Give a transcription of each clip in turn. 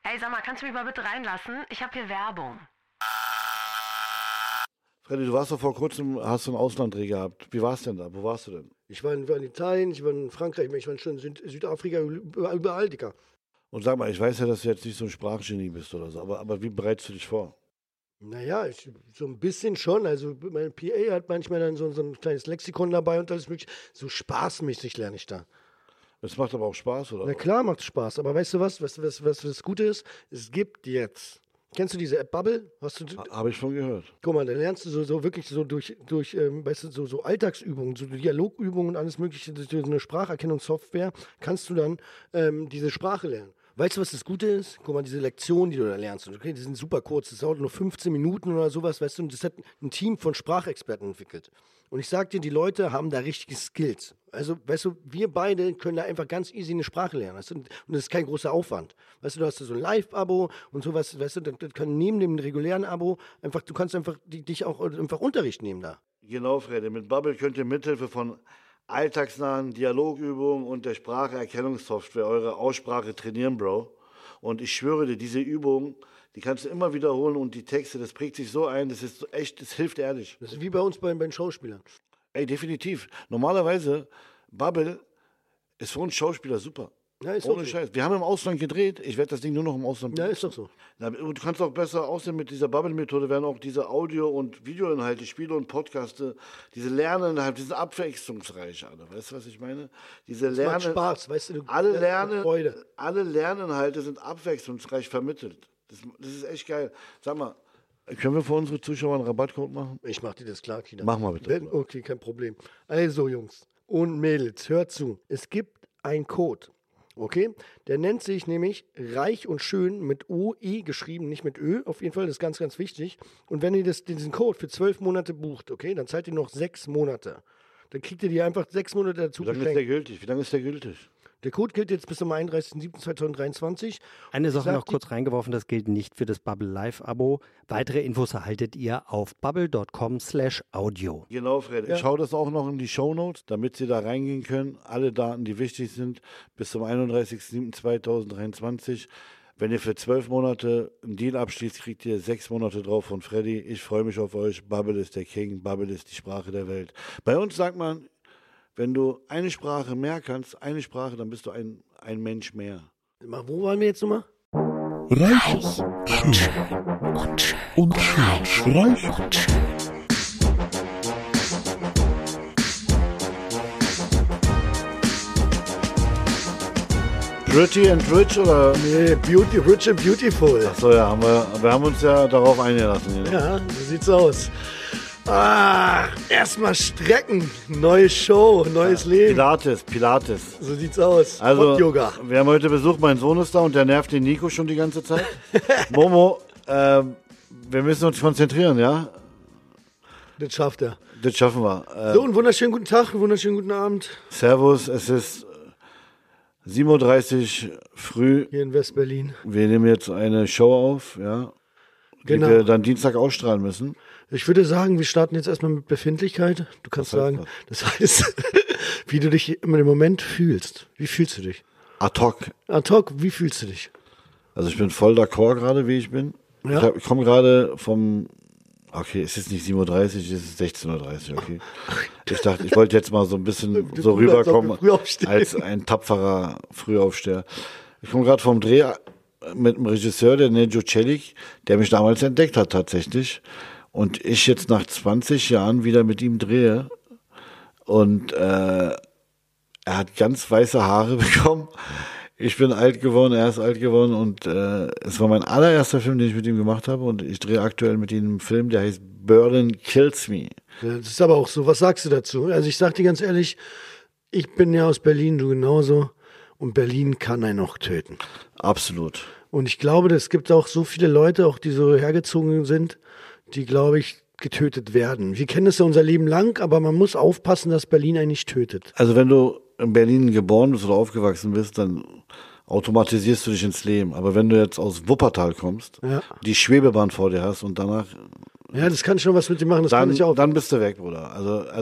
Hey, sag mal, kannst du mich mal bitte reinlassen? Ich habe hier Werbung. Freddy, du warst doch vor kurzem, hast du einen Auslanddreh gehabt. Wie war's denn da? Wo warst du denn? Ich war in Italien, ich war in Frankreich, ich war schon in Südafrika, überall, Digga. Und sag mal, ich weiß ja, dass du jetzt nicht so ein Sprachgenie bist oder so, aber wie bereitest du dich vor? Naja, so ein bisschen schon. Also mein PA hat manchmal dann so ein kleines Lexikon dabei und alles mögliche. So spaßmäßig lerne ich da. Es macht aber auch Spaß, oder? Na klar macht Spaß, aber weißt du was das Gute ist? Es gibt jetzt. Kennst du diese App Bubble? Habe ich schon gehört. Guck mal, da lernst du so wirklich so durch weißt du, so Alltagsübungen, so Dialogübungen und alles mögliche, durch so eine Spracherkennungssoftware kannst du dann diese Sprache lernen. Weißt du, was das Gute ist? Guck mal, diese Lektionen, die du da lernst, okay, die sind super kurz, das dauert nur 15 Minuten oder sowas, weißt du, und das hat ein Team von Sprachexperten entwickelt. Und ich sag dir, die Leute haben da richtige Skills. Also, weißt du, wir beide können da einfach ganz easy eine Sprache lernen, weißt du, und das ist kein großer Aufwand. Weißt du, du hast so ein Live-Abo und sowas, weißt du, das kann neben dem regulären Abo einfach, du kannst einfach dich auch einfach Unterricht nehmen da. Genau, Freddy. Mit Bubble könnt ihr mithilfe von alltagsnahen Dialogübungen und der Spracherkennungssoftware eure Aussprache trainieren, Bro. Und ich schwöre dir, diese Übungen, die kannst du immer wiederholen und die Texte, das prägt sich so ein, das ist echt, das hilft ehrlich. Das ist wie bei uns bei den Schauspielern. Ey, definitiv. Normalerweise, Bubble ist für uns Schauspieler super. Ja, ist Ohne auch so. Scheiß. Wir haben im Ausland gedreht. Ich werde das Ding nur noch im Ausland Ja, ist doch so. Na, du kannst auch besser aussehen mit dieser Bubble-Methode, werden auch diese Audio- und Videoinhalte, Spiele und Podcaste, diese Lerninhalte, die sind abwechslungsreich alle. Weißt du, was ich meine? Diese Das macht Spaß, weißt du. Freude. alle Lerninhalte sind abwechslungsreich vermittelt. Das ist echt geil. Sag mal, können wir für unsere Zuschauer einen Rabattcode machen? Ich mach dir das klar, Kina. Mach mal bitte. Okay, kein Problem. Also, Jungs und Mädels, hört zu. Es gibt einen Code, okay? Der nennt sich nämlich Reich und Schön mit OE geschrieben, nicht mit Ö. Auf jeden Fall, das ist ganz, ganz wichtig. Und wenn ihr diesen Code für 12 Monate bucht, okay, dann zahlt ihr noch 6 Monate. Dann kriegt ihr die einfach 6 Monate dazu Wie lange ist der gültig? Wie lange ist der gültig? Der Code gilt jetzt bis zum 31.07.2023. Eine Sache noch kurz reingeworfen, das gilt nicht für das Bubble Live-Abo. Weitere Infos erhaltet ihr auf bubble.com/audio. Genau, Fred. Ich schaue das auch noch in die Shownotes, damit Sie da reingehen können. Alle Daten, die wichtig sind, bis zum 31.07.2023. Wenn ihr für 12 Monate einen Deal abschließt, kriegt ihr 6 Monate drauf von Freddy. Ich freue mich auf euch. Bubble ist der King. Bubble ist die Sprache der Welt. Bei uns sagt man, wenn du eine Sprache mehr kannst, dann bist du ein Mensch mehr. Wo waren wir jetzt nochmal? Reich und schön. Und schön. Reich und schön. Pretty and Rich oder? Nee, Rich and Beautiful. Achso, ja, wir haben uns ja darauf eingelassen. Hier. Ja, so sieht's aus. Erstmal strecken. Neue Show, neues Leben. Pilates. So sieht's aus. Also, Hot Yoga. Wir haben heute Besuch, mein Sohn ist da und der nervt den Nico schon die ganze Zeit. Momo, wir müssen uns konzentrieren, ja? Das schafft er. Das schaffen wir. So, einen wunderschönen guten Tag, einen wunderschönen guten Abend. Servus, es ist 7.30 Uhr früh. Hier in West-Berlin. Wir nehmen jetzt eine Show auf, ja, Genau. die wir dann Dienstag ausstrahlen müssen. Ich würde sagen, wir starten jetzt erstmal mit Befindlichkeit. Du kannst sagen, das heißt, wie du dich im Moment fühlst. Wie fühlst du dich? Ad hoc. Ad hoc, wie fühlst du dich? Also ich bin voll d'accord gerade, wie ich bin. Ja. Ich komme gerade vom, okay, es ist nicht 7.30 Uhr, es ist 16.30 Uhr, okay. Ich dachte, ich wollte jetzt mal so ein bisschen so rüberkommen als ein tapferer Frühaufsteher. Ich komme gerade vom Dreh mit einem Regisseur, der Nejo Celik, der mich damals entdeckt hat tatsächlich. Und ich jetzt nach 20 Jahren wieder mit ihm drehe. Und er hat ganz weiße Haare bekommen. Ich bin alt geworden, er ist alt geworden. Und es war mein allererster Film, den ich mit ihm gemacht habe. Und ich drehe aktuell mit ihm einen Film, der heißt Burden Kills Me. Ja, das ist aber auch so. Was sagst du dazu? Also ich sag dir ganz ehrlich, ich bin ja aus Berlin, du genauso. Und Berlin kann einen auch töten. Absolut. Und ich glaube, es gibt auch so viele Leute, auch die so hergezogen sind, die, glaube ich, getötet werden. Wir kennen es ja unser Leben lang, aber man muss aufpassen, dass Berlin einen nicht tötet. Also wenn du in Berlin geboren bist oder aufgewachsen bist, dann automatisierst du dich ins Leben. Aber wenn du jetzt aus Wuppertal kommst, die Schwebebahn vor dir hast und danach... Ja, das kann schon was mit dir machen, das kann ich auch. Dann bist du weg, Bruder. Also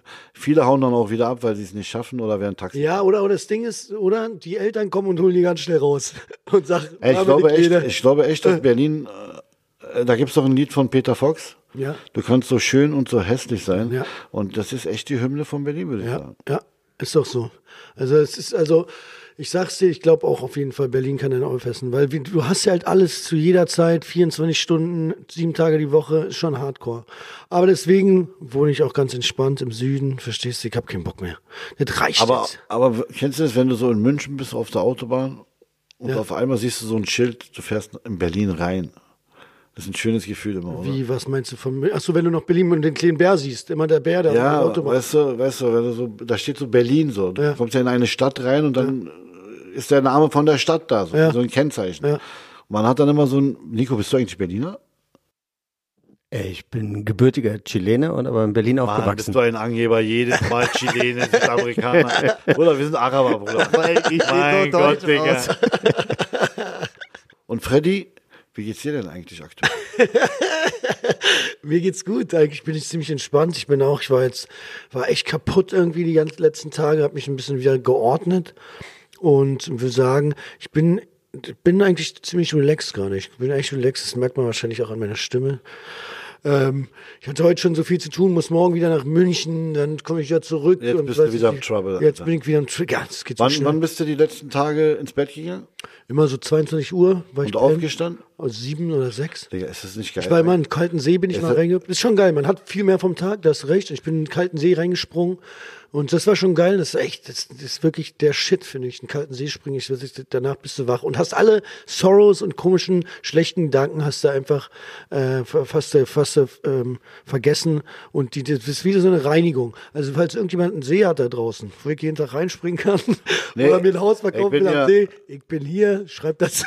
Viele hauen dann auch wieder ab, weil sie es nicht schaffen oder werden Taxi. Ja, oder das Ding ist, oder die Eltern kommen und holen die ganz schnell raus und sagen, Ich glaube echt, dass Berlin, da gibt es doch ein Lied von Peter Fox. Ja. Du kannst so schön und so hässlich sein. Ja. Und das ist echt die Hymne von Berlin, würde ich sagen. Ja, ist doch so. Ich sag's dir, ich glaube auch auf jeden Fall, Berlin kann einen aufessen, weil du hast ja halt alles zu jeder Zeit, 24 Stunden, 7 Tage die Woche, ist schon Hardcore. Aber deswegen wohne ich auch ganz entspannt im Süden, verstehst du, ich habe keinen Bock mehr. Das reicht jetzt. Aber kennst du das, wenn du so in München bist auf der Autobahn und auf einmal siehst du so ein Schild, du fährst in Berlin rein. Das ist ein schönes Gefühl immer, oder? Wie, was meinst du von, achso, wenn du noch Berlin und den kleinen Bär siehst, immer der Bär da auf der Autobahn. Weißt du, wenn du so, da steht so Berlin so, du kommst ja in eine Stadt rein und dann ist der Name von der Stadt da, so ein Kennzeichen. Ja. Und man hat dann immer so ein, Nico, bist du eigentlich Berliner? Ich bin gebürtiger Chilener und aber in Berlin aufgewachsen. Bist du ein Angeber, jedes Mal Chilene, Südamerikaner. Bruder, wir sind Araber, Bruder. Mein Gott, Digga. Und Freddy, wie geht's dir denn eigentlich aktuell? Mir geht's gut, eigentlich bin ich ziemlich entspannt. Ich war echt kaputt irgendwie die ganzen letzten Tage, habe mich ein bisschen wieder geordnet und will sagen, ich bin eigentlich ziemlich relaxed gerade. Ich bin eigentlich relaxed, das merkt man wahrscheinlich auch an meiner Stimme. Ich hatte heute schon so viel zu tun, muss morgen wieder nach München, dann komme ich wieder zurück. Jetzt bist du wieder im Trouble. Jetzt bin ich wieder im Trouble. Ja, das geht so schnell. Wann bist du die letzten Tage ins Bett gegangen? Immer so 22 Uhr. War Und aufgestanden? 7 oder 6. Digga, ist das nicht geil? Ich war immer in den kalten See, bin ich mal reingegangen. Ist schon geil, man hat viel mehr vom Tag, das ist recht. Ich bin in den kalten See reingesprungen und das war schon geil. Das ist wirklich der Shit, finde ich. In den kalten See springen, danach bist du wach und hast alle Sorrows und komischen, schlechten Gedanken hast du einfach fast vergessen und das ist wieder so eine Reinigung. Also falls irgendjemand einen See hat da draußen, wo ich jeden Tag reinspringen kann oder mir ein Haus verkaufen will am See, ich bin hier, schreib dazu.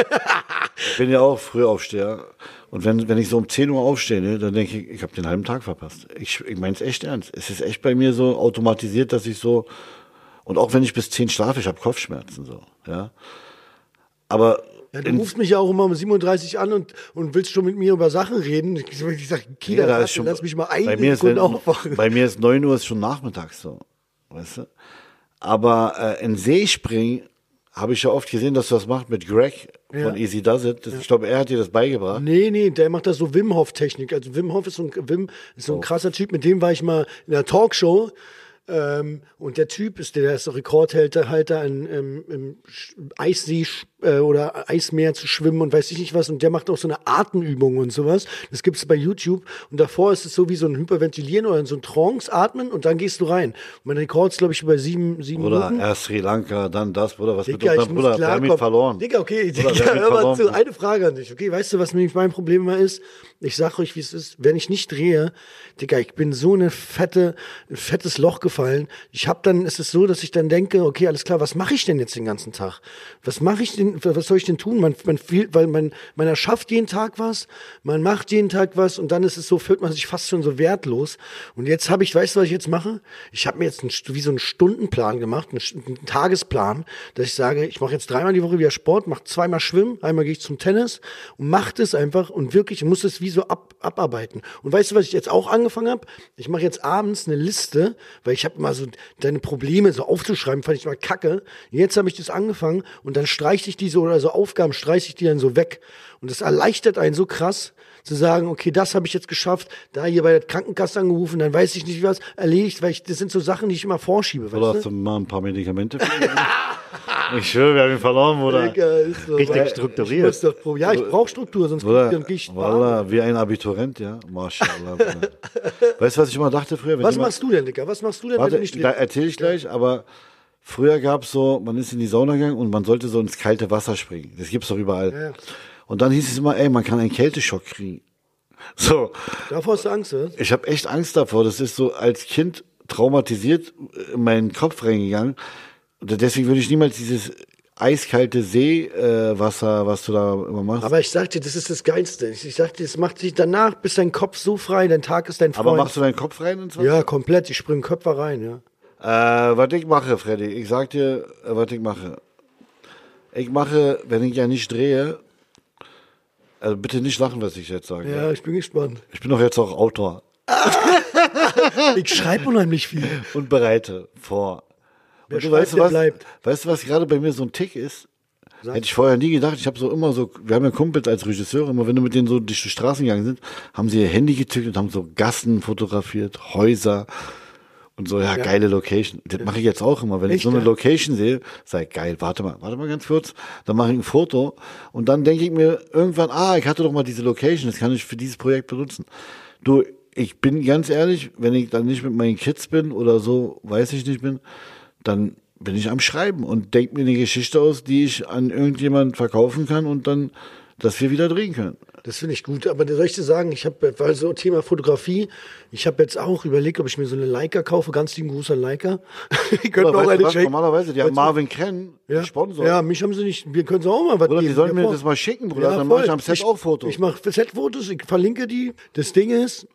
Ich bin ja auch Frühaufsteher. Und wenn ich so um 10 Uhr aufstehe, ne, dann denke ich, ich habe den halben Tag verpasst. Ich meine es echt ernst. Es ist echt bei mir so automatisiert, dass ich so, und auch wenn ich bis 10 schlafe, ich habe Kopfschmerzen so, ja. Aber ja, du rufst mich ja auch immer um 37 an und willst schon mit mir über Sachen reden. Ich sage, Kida, lass mich mal eine Sekunde aufwachen. Bei mir ist 9 Uhr ist schon nachmittags so, weißt du. Aber in See springen habe ich ja oft gesehen, dass du das machst mit Greg von Easy Does It. Ich glaube, er hat dir das beigebracht. Nee, der macht das so Wim Hof Technik. Also Wim Hof ist so ein krasser Typ, mit dem war ich mal in der Talkshow. Und der Typ der ist Rekordhalter im Eissee oder Eismeer zu schwimmen und weiß ich nicht was. Und der macht auch so eine Atemübung und sowas. Das gibt's bei YouTube. Und davor ist es so wie so ein Hyperventilieren oder so ein Trance-Atmen und dann gehst du rein. Und mein Rekord ist, glaube ich, bei 7 Minuten. Oder erst Sri Lanka, dann das, Bruder. Was Digga, mit unserem Bruder? Wir haben ihn verloren. Digga, okay, hör mal zu. Eine Frage an dich. Okay, weißt du, was nämlich mein Problem immer ist? Ich sag euch, wie es ist. Wenn ich nicht drehe, Digga, ich bin so ein fettes Loch gefallen. Ist es so, dass ich dann denke, okay, alles klar, was mache ich denn jetzt den ganzen Tag? Was soll ich denn tun? Man erschafft jeden Tag was, man macht jeden Tag was und dann fühlt man sich fast schon so wertlos. Und jetzt weißt du, was ich jetzt mache? Ich habe mir jetzt wie so einen Stundenplan gemacht, einen Tagesplan, dass ich sage, ich mache jetzt 3-mal die Woche wieder Sport, mache 2-mal Schwimmen, einmal gehe ich zum Tennis und mache das einfach und wirklich, muss das wie so abarbeiten. Und weißt du, was ich jetzt auch angefangen habe? Ich mache jetzt abends eine Liste, weil ich habe immer so deine Probleme so aufzuschreiben, fand ich immer kacke. Jetzt habe ich das angefangen und dann streiche ich die so, oder so Aufgaben streiche ich die dann so weg. Und das erleichtert einen so krass, zu sagen, okay, das habe ich jetzt geschafft, da hier bei der Krankenkasse angerufen, dann weiß ich nicht, was erledigt, weil das sind so Sachen, die ich immer vorschiebe. Oder hast du mal ein paar Medikamente für ihn? Ich schwöre, wir haben ihn verloren, Bruder. So, richtig strukturiert. Ich brauche Struktur, sonst gehe ich Wallah, wie ein Abiturient, ja. Mashallah. Weißt du, was ich immer dachte früher? Was machst du denn, Digga? Was machst du denn, wenn du nicht da erzähle ich gleich, aber früher gab es so, man ist in die Sauna gegangen und man sollte so ins kalte Wasser springen. Das gibt's doch überall. Ja. Und dann hieß es immer, man kann einen Kälteschock kriegen. So. Davor hast du Angst, oder? Ich habe echt Angst davor. Das ist so als Kind traumatisiert in meinen Kopf reingegangen. Und deswegen würde ich niemals dieses eiskalte Seewasser, was du da immer machst. Aber ich sag dir, das ist das Geilste. Ich sag dir, das macht sich danach, bist dein Kopf so frei, dein Tag ist dein Freund. Aber machst du deinen Kopf rein ins Wasser? Ja, komplett. Ich springe Köpfe rein, ja. Was ich mache, Freddy, ich sag dir, was ich mache. Ich mache, wenn ich ja nicht drehe, also bitte nicht lachen, was ich jetzt sage. Ja, ich bin gespannt. Ich bin doch jetzt auch Autor. Ich schreibe unheimlich viel. Und bereite vor. Wer Und schreibt, der bleibt. Weißt du, was gerade bei mir so ein Tick ist? Hätte ich vorher nie gedacht. Ich habe wir haben ja Kumpels als Regisseure, immer wenn du mit denen so durch die Straßen gegangen sind, haben sie ihr Handy gezückt und haben so Gassen fotografiert, Häuser und so, ja. Geile Location. Das mache ich jetzt auch immer. Wenn ich so eine Location sehe, sag ich, geil, warte mal ganz kurz, dann mache ich ein Foto und dann denke ich mir irgendwann, ich hatte doch mal diese Location, das kann ich für dieses Projekt benutzen. Du, ich bin ganz ehrlich, wenn ich dann nicht mit meinen Kids bin oder so, weiß ich nicht bin, dann bin ich am Schreiben und denke mir eine Geschichte aus, die ich an irgendjemand verkaufen kann und dann, dass wir wieder drehen können. Das finde ich gut, aber soll ich dir sagen, weil so Thema Fotografie, ich habe jetzt auch überlegt, ob ich mir so eine Leica kaufe, ganz lieben Gruß an Leica. Die können auch eine schenken. Normalerweise, die haben Marvin Krenn, Sponsor. Ja, mich haben sie nicht, wir können sie auch mal was geben. Oder die sollen mir das mal schicken, Bruder, dann mache ich am Set auch Fotos. Ich mache Set-Fotos, ich verlinke die. Das Ding ist,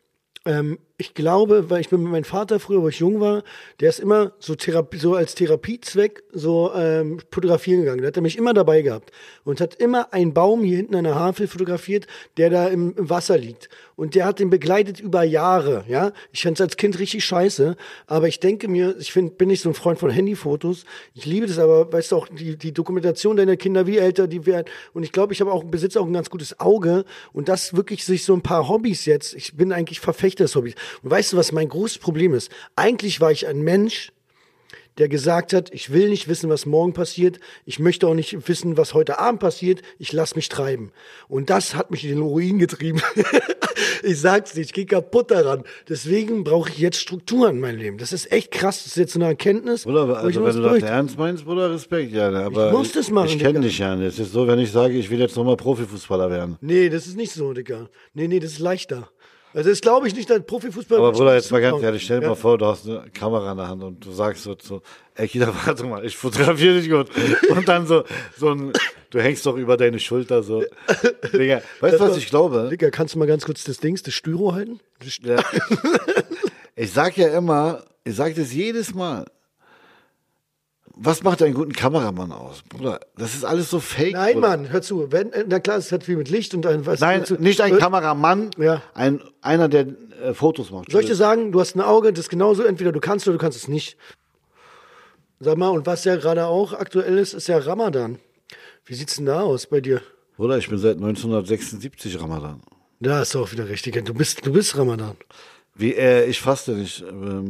ich glaube, weil ich bin mit meinem Vater früher, wo ich jung war, der ist immer so als Therapiezweck fotografieren gegangen. Der hat mich immer dabei gehabt und hat immer einen Baum hier hinten an der Havel fotografiert, der da im Wasser liegt. Und der hat den begleitet über Jahre, ja. Ich fand es als Kind richtig scheiße, aber ich denke mir, bin nicht so ein Freund von Handyfotos. Ich liebe das aber, weißt du auch, die Dokumentation deiner Kinder, wie älter die werden. Und ich glaube, besitze auch ein ganz gutes Auge und das wirklich sich so ein paar Hobbys jetzt. Ich bin eigentlich Verfechter des Hobbys. Und weißt du, was mein großes Problem ist? Eigentlich war ich ein Mensch, der gesagt hat, ich will nicht wissen, was morgen passiert. Ich möchte auch nicht wissen, was heute Abend passiert. Ich lasse mich treiben. Und das hat mich in den Ruin getrieben. Ich sag's dir, ich gehe kaputt daran. Deswegen brauche ich jetzt Strukturen in meinem Leben. Das ist echt krass. Das ist jetzt so eine Erkenntnis. Bruder, also wenn du das ernst meinst, Bruder, Respekt, ja. Aber ich muss das machen, ich kenne dich ja nicht. Es ist so, wenn ich sage, ich will jetzt nochmal Profifußballer werden. Nee, das ist nicht so, Digga. Nee, das ist leichter. Also das glaube ich nicht, dass Profifußball... Aber Bruder, jetzt mal ganz ehrlich, stell dir mal vor, du hast eine Kamera in der Hand und du sagst so ey, Kida, warte mal, ich fotografiere dich gut. Und dann du hängst doch über deine Schulter so. Digga, weißt du, was ich glaube? Digga, kannst du mal ganz kurz das Styro halten? Ja. Ich sag das jedes Mal. Was macht einen guten Kameramann aus, Bruder? Das ist alles so fake. Nein, Bruder. Mann, hör zu. Na klar, es hat viel mit Licht und Nein, nicht ein Kameramann, einer, der Fotos macht. Soll ich dir sagen, du hast ein Auge, das ist genauso, entweder du kannst oder du kannst es nicht. Sag mal, und was ja gerade auch aktuell ist ja Ramadan. Wie sieht's denn da aus bei dir? Bruder, ich bin seit 1976 Ramadan. Da ist auch wieder richtig. Du bist Ramadan. Ich faste nicht.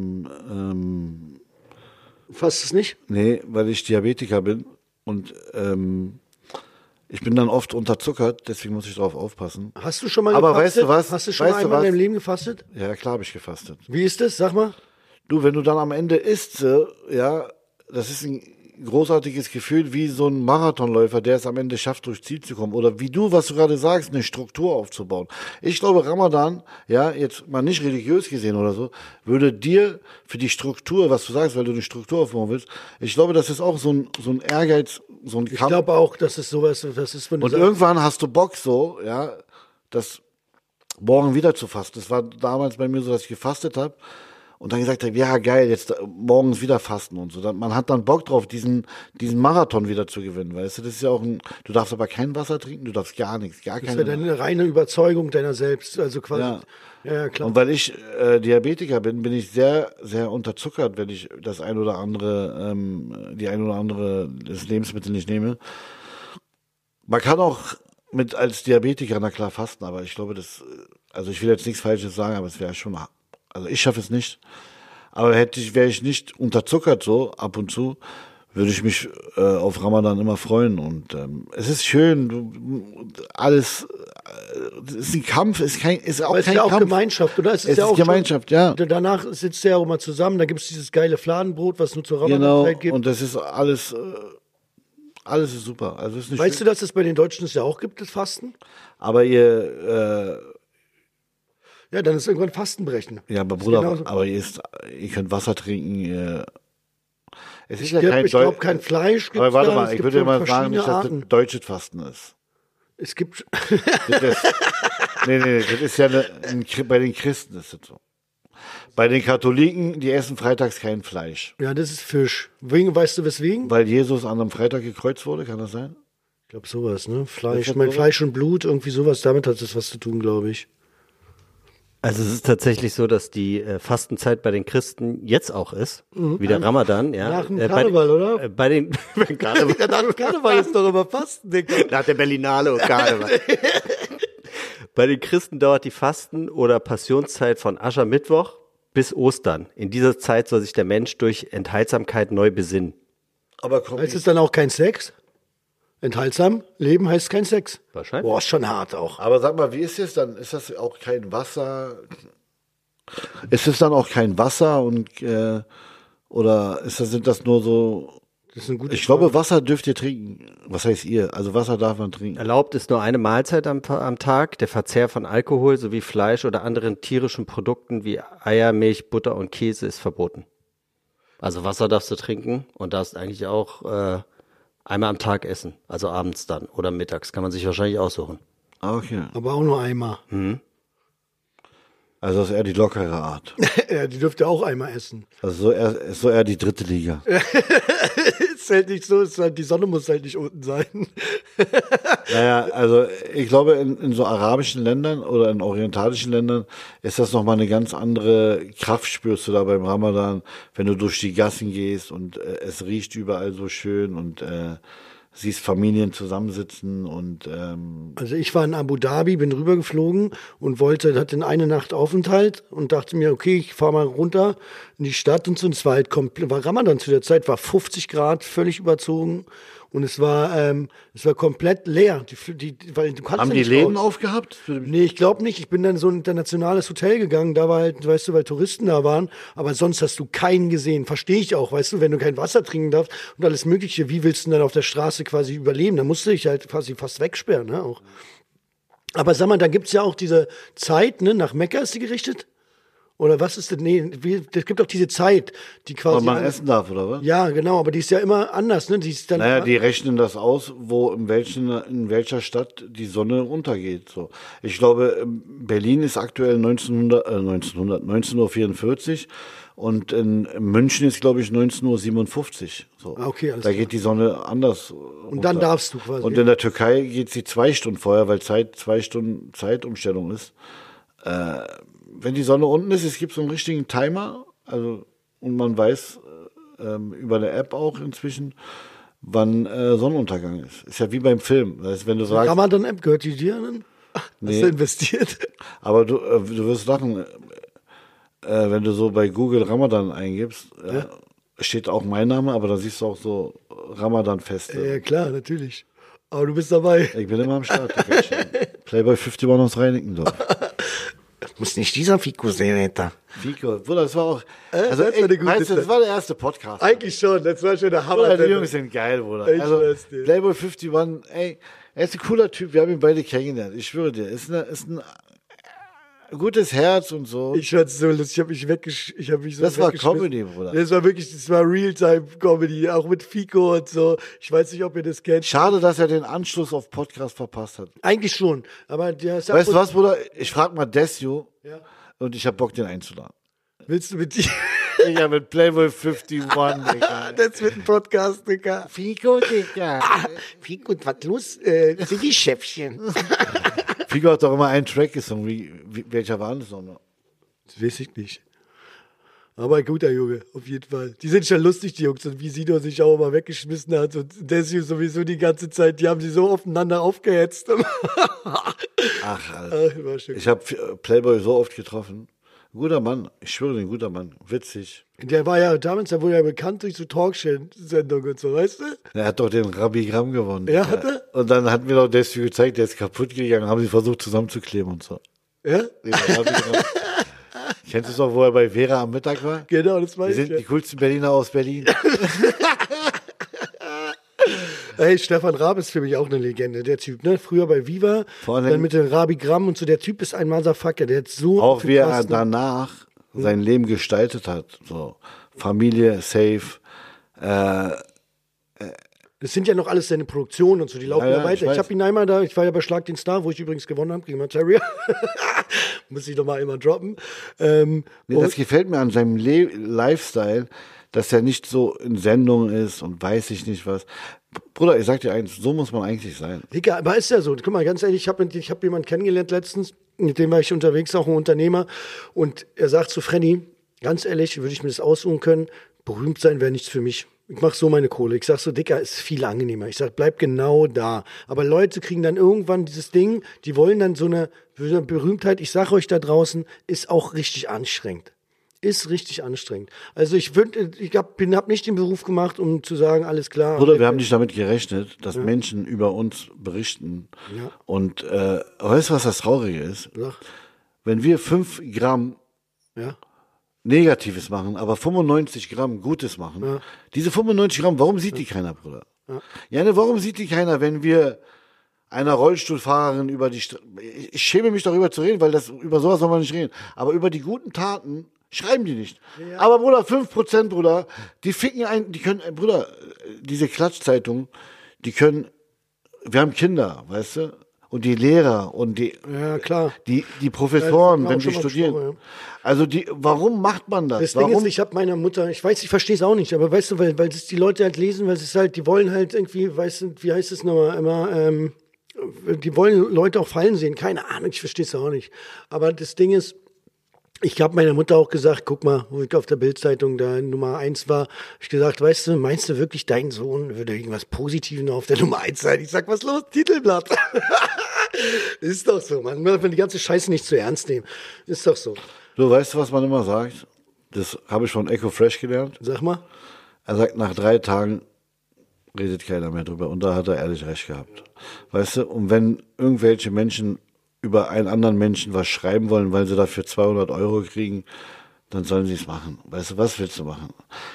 Fasst es nicht? Nee, weil ich Diabetiker bin und ich bin dann oft unterzuckert, deswegen muss ich drauf aufpassen. Hast du schon mal gefastet? Aber weißt du was? Hast du schon mal einmal in deinem Leben gefastet? Ja, klar habe ich gefastet. Wie ist das? Sag mal. Du, wenn du dann am Ende isst, das ist ein großartiges Gefühl wie so ein Marathonläufer, der es am Ende schafft, durchs Ziel zu kommen. Oder wie du, was du gerade sagst, eine Struktur aufzubauen. Ich glaube, Ramadan, jetzt mal nicht religiös gesehen oder so, würde dir für die Struktur, was du sagst, weil du eine Struktur aufbauen willst, ich glaube, das ist auch so ein Ehrgeiz, so ein Kampf. Ich glaube auch, dass es sowas, das ist von. Und irgendwann hast du Bock das morgen wieder zu fasten. Das war damals bei mir so, dass ich gefastet habe. Und dann gesagt habe, ja geil, jetzt morgens wieder fasten und so. Man hat dann Bock drauf, diesen Marathon wieder zu gewinnen, weißt du? Das ist ja auch du darfst aber kein Wasser trinken, du darfst gar nichts, gar keine. Das ist ja deine reine Überzeugung deiner selbst, also quasi. Ja, klar. Und weil ich Diabetiker bin ich sehr, sehr unterzuckert, wenn ich die ein oder andere das Lebensmittel nicht nehme. Man kann auch als Diabetiker, na klar, fasten, aber ich glaube, ich will jetzt nichts Falsches sagen, aber es wäre schon. Also ich schaffe es nicht. Aber wäre ich nicht unterzuckert so ab und zu, würde ich mich auf Ramadan immer freuen. Und es ist schön, alles, es ist ein Kampf, ist auch kein Kampf. Es ist ja auch Gemeinschaft, oder? Es ist Gemeinschaft, ja. Danach sitzt der auch mal zusammen, da gibt es dieses geile Fladenbrot, was nur zur Ramadan-Zeit gibt. Und das ist alles ist super. Also ist nicht weißt du, dass es bei den Deutschen es ja auch gibt, das Fasten? Aber ihr ja, dann ist irgendwann Fastenbrechen. Ja, aber Bruder, aber ihr könnt Wasser trinken. Ich glaube, kein Fleisch gibt es. Aber warte mal, ich würde mal sagen, nicht, dass das deutsches Fasten ist. Es gibt... Nee, das ist ja bei den Christen ist das so. Bei den Katholiken, die essen freitags kein Fleisch. Ja, das ist Fisch. Weißt du weswegen? Weil Jesus an einem Freitag gekreuzt wurde, kann das sein? Ich glaube sowas, ne? Fleisch und Blut, irgendwie sowas, damit hat das was zu tun, glaube ich. Also es ist tatsächlich so, dass die Fastenzeit bei den Christen jetzt auch ist, wie der Ramadan. Ja. Nach dem Karneval, oder? Bei den Karneval. Nach dem Karneval ist doch immer Fasten, Digga. Nach der Berlinale und Karneval. Bei den Christen dauert die Fasten- oder Passionszeit von Aschermittwoch bis Ostern. In dieser Zeit soll sich der Mensch durch Enthaltsamkeit neu besinnen. Aber komm, Heißt es dann auch kein Sex? Enthaltsam leben heißt kein Sex. Wahrscheinlich. Boah, ist schon hart auch. aber sag mal, wie ist es dann? Ist das auch kein Wasser? Ist es dann auch kein Wasser und oder sind das nur so? Das ist eine gute Ich glaube, Wasser dürft ihr trinken. Was heißt ihr? Also Wasser darf man trinken. Erlaubt ist nur eine Mahlzeit am Tag. Der Verzehr von Alkohol sowie Fleisch oder anderen tierischen Produkten wie Eier, Milch, Butter und Käse ist verboten. Also Wasser darfst du trinken und darfst eigentlich auch einmal am Tag essen. Also abends dann oder mittags. Kann man sich wahrscheinlich aussuchen. Okay. Aber auch nur einmal. Also das ist eher die lockere Art. Ja, die dürfte auch einmal essen. Also so eher die dritte Liga. Ist halt nicht so, ist halt, die Sonne muss halt nicht unten sein. Naja, also ich glaube, in so arabischen Ländern oder in orientalischen Ländern ist das nochmal eine ganz andere Kraft, spürst du da beim Ramadan, wenn du durch die Gassen gehst und es riecht überall so schön und siehst Familien zusammensitzen und Also ich war in Abu Dhabi, bin rübergeflogen und hatte eine Nacht Aufenthalt und dachte mir, okay, ich fahre mal runter in die Stadt und so. Und es war halt komplett, war Ramadan zu der Zeit, war 50 Grad, völlig überzogen und es war komplett leer. Weil du kannst haben ja die nicht Läden raus. aufgehabt? Nee, ich glaube nicht. Ich bin dann in so ein internationales Hotel gegangen. Da war halt, weißt du, weil Touristen da waren. Aber sonst hast du keinen gesehen. Verstehe ich auch, weißt du, wenn du kein Wasser trinken darfst und alles Mögliche. Wie willst du denn dann auf der Straße quasi überleben? Da musst du dich halt quasi fast wegsperren, ne, auch. Aber sag mal, da gibt's ja auch diese Zeit, ne? Nach Mekka ist die gerichtet? Oder was ist denn? Nee, es gibt auch diese Zeit, die quasi. Ob man essen darf, oder was? Ja, genau, aber die ist ja immer anders, ne? Die ist dann Naja, die rechnen das aus, in welcher Stadt die Sonne untergeht. So. Ich glaube, Berlin ist aktuell 19:44 und in München ist, glaube ich, 19:57 Uhr. So. Ah, okay, alles da klar. geht die Sonne anders. Und dann darfst du quasi. Und in der Türkei geht sie 2 Stunden vorher, weil 2 Stunden Zeitumstellung ist. Wenn die Sonne unten ist, es gibt so einen richtigen Timer, also und man weiß über eine App auch inzwischen, wann Sonnenuntergang ist. Ist ja wie beim Film. Das heißt, wenn du sagst, Ramadan-App, gehört die dir dann? Hast Nee. du investiert? aber du wirst lachen, wenn du so bei Google Ramadan eingibst, steht auch mein Name, aber da siehst du auch so Ramadan-Feste. Ja, klar, natürlich. Aber du bist dabei. Ich bin immer am Start. du kennst schon. Playboy 51 aus Reinickendorf. Muss nicht dieser Fico sein, Alter. Fico, Bruder, das war auch. Also, das war eine gute weißt du, das Zeit. war der erste Podcast. Eigentlich schon, das war schon der Hammer. Bruder, die Jungs sind geil, Bruder. Ich Also, weiß dir. Playboy 51, ey, er ist ein cooler Typ. Wir haben ihn beide kennengelernt. Ich schwöre dir, ist ein gutes Herz und so. Ich fand's so lustig, ich hab mich so Das war weggeschmissen. Comedy, Bruder. Das war Realtime-Comedy, auch mit Fico und so. Ich weiß nicht, ob ihr das kennt. Schade, dass er den Anschluss auf Podcast verpasst hat. Eigentlich schon, aber der ist Weißt du was, Bruder? Ich frag mal Desio Ja. und ich hab Bock, den einzuladen. Willst du mit dir? Ich hab mit Playboy 51, Digga. Das wird ein Podcast, Digga. Fico, Digga. Fico, was los? Siggi Schäfchen. Fico hat doch immer einen Track gesungen. Welcher war das nochmal? Das weiß ich nicht. Aber ein guter Junge, auf jeden Fall. Die sind schon lustig, die Jungs. Und wie Sido sich auch immer weggeschmissen hat. Und Desio sowieso die ganze Zeit. Die haben sie so aufeinander aufgehetzt. Ach, Alter. War schön. Ich habe Playboy so oft getroffen. Guter Mann, ich schwöre, ein guter Mann. Witzig. Der war ja damals, der wurde ja bekannt durch so Talkshow-Sendungen und so, weißt du? Er hat doch den Rabbi Gramm gewonnen. Ja, hat er? Und dann hat mir doch Desio gezeigt, der ist kaputt gegangen, haben sie versucht zusammenzukleben und so. Ja? Den Rabbi Gramm. Kennst du es auch, wo er bei Vera am Mittag war? Genau, das Wir weiß ich. sind Ja. die coolsten Berliner aus Berlin. Hey, Stefan Raab ist für mich auch eine Legende, der Typ, ne? Früher bei Viva, Vor allem- dann mit dem Rabbi Gramm und so. Der Typ ist ein Motherfucker, der hat so Auch viel wie er Kosten. danach sein Leben gestaltet hat. So Familie, safe. Das sind ja noch alles seine Produktionen und so, die laufen Ja, ja ja, weiter. ich Ich habe ihn einmal da, ich war ja bei Schlag den Star, wo ich übrigens gewonnen habe gegen Materia. Muss ich doch mal einmal droppen. Nee, das gefällt mir an seinem Lifestyle, dass er nicht so in Sendung ist und weiß ich nicht was. Bruder, ich sag dir eins, so muss man eigentlich sein. Egal, aber ist ja so. Guck mal, ganz ehrlich, ich hab jemanden kennengelernt letztens, mit dem war ich unterwegs, auch ein Unternehmer. Und er sagt zu Freddy, ganz ehrlich, würde ich mir das aussuchen können, berühmt sein wäre nichts für mich. Ich mache so meine Kohle. Ich sag so, Dicker, ist viel angenehmer. Ich sag, bleib genau da. Aber Leute kriegen dann irgendwann dieses Ding, die wollen dann so eine Berühmtheit. Ich sag euch da draußen, ist auch richtig anstrengend. Ist richtig anstrengend. Also ich hab nicht den Beruf gemacht, um zu sagen, alles klar. Oder wir haben nicht damit gerechnet, dass Menschen über uns berichten. Ja. Und weißt du, was das Traurige ist? Sag. Wenn wir 5 Gramm Ja. Negatives machen, aber 95 Gramm Gutes machen, diese 95 Gramm, warum sieht die keiner, Bruder? Ja, ne, warum sieht die keiner, wenn wir einer Rollstuhlfahrerin über die ich schäme mich darüber zu reden, weil über sowas soll man nicht reden, aber über die guten Taten schreiben die nicht. Ja. Aber Bruder, 5%, Bruder, die ficken die können, Bruder, diese Klatschzeitungen, wir haben Kinder, weißt du? Und die Lehrer und die Professoren, wenn die studieren. Ja. Also warum macht man das? Das Ding ist, ich habe meiner Mutter, ich verstehe es auch nicht, aber weißt du, weil das die Leute halt lesen, weil es halt, die wollen halt irgendwie, weißt du, wie heißt es nochmal, immer, die wollen Leute auch fallen sehen. Keine Ahnung, ich verstehe es auch nicht. Aber das Ding ist, ich habe meiner Mutter auch gesagt, guck mal, wo ich auf der Bildzeitung da Nummer 1 war, hab ich gesagt, weißt du, meinst du wirklich, dein Sohn würde irgendwas Positives noch auf der Nummer 1 sein? Ich sag, was los? Titelblatt. Ist doch so, man darf die ganze Scheiße nicht zu ernst nehmen. Ist doch so. Du weißt, was man immer sagt? Das habe ich von Echo Fresh gelernt. Sag mal. Er sagt, nach 3 Tagen redet keiner mehr drüber. Und da hat er ehrlich recht gehabt. Weißt du, und wenn irgendwelche Menschen über einen anderen Menschen was schreiben wollen, weil sie dafür 200 € kriegen, dann sollen sie es machen. Weißt du, was willst du machen?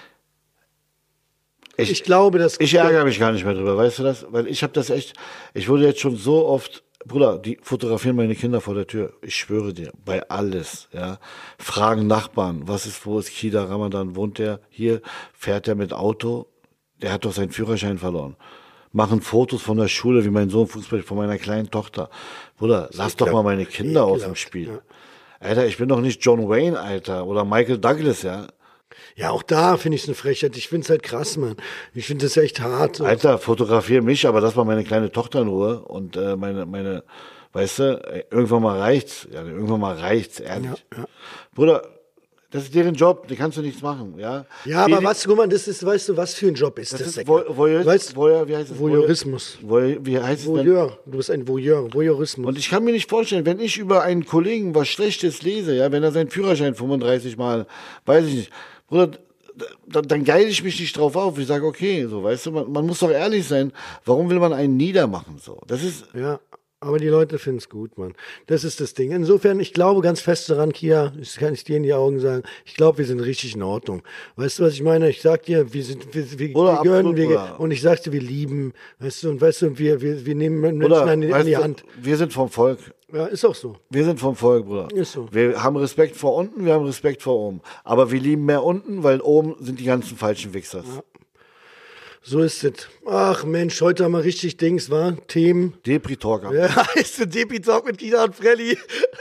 Ich glaube, dass... Ich ärgere mich gar nicht mehr drüber, weißt du das? Weil ich habe das echt, ich wurde jetzt schon so oft, Bruder, die fotografieren meine Kinder vor der Tür. Ich schwöre dir, bei alles, ja. Fragen Nachbarn, wo ist Kida Ramadan, wohnt der hier, fährt der mit Auto? Der hat doch seinen Führerschein verloren. Machen Fotos von der Schule, wie mein Sohn Fußball, von meiner kleinen Tochter. Bruder, lass doch mal meine Kinder aus dem Spiel. Ja. Alter, ich bin doch nicht John Wayne, Alter, oder Michael Douglas, ja. Ja, auch da finde ich es eine Frechheit. Ich finde es halt krass, Mann. Ich finde das echt hart. Alter, fotografiere mich, aber lass mal meine kleine Tochter in Ruhe und meine, weißt du, irgendwann mal reicht's. Ja, irgendwann mal reicht's, ehrlich. Ja. Bruder, das ist deren Job, die kannst du nichts machen, ja. Ja, aber guck mal, das ist, weißt du, was für ein Job ist das? Ist wie heißt es? Voyeurismus. Wie heißt es denn? Voyeur. Du bist ein Voyeur. Voyeurismus. Und ich kann mir nicht vorstellen, wenn ich über einen Kollegen was Schlechtes lese, ja, wenn er seinen Führerschein 35 Mal, weiß ich nicht, Bruder, dann geile ich mich nicht drauf auf. Ich sage, okay, so, weißt du, man muss doch ehrlich sein, warum will man einen niedermachen, so? Das ist... Ja. Aber die Leute finden es gut, Mann. Das ist das Ding. Insofern, ich glaube ganz fest daran, Kia, das kann ich dir in die Augen sagen, ich glaube, wir sind richtig in Ordnung. Weißt du, was ich meine? Ich sag dir, wir gehören, und ich sag dir, wir lieben, weißt du, und weißt du, wir nehmen Menschen an die Hand. Wir sind vom Volk. Ja, ist auch so. Wir sind vom Volk, Bruder. Ist so. Wir haben Respekt vor unten, wir haben Respekt vor oben. Aber wir lieben mehr unten, weil oben sind die ganzen falschen Wichsers. Ja. So ist es. Ach Mensch, heute haben wir richtig Dings, wa? Themen. Depri-Talk. Ja, ist ein Depri-Talk mit Kida und Freddy.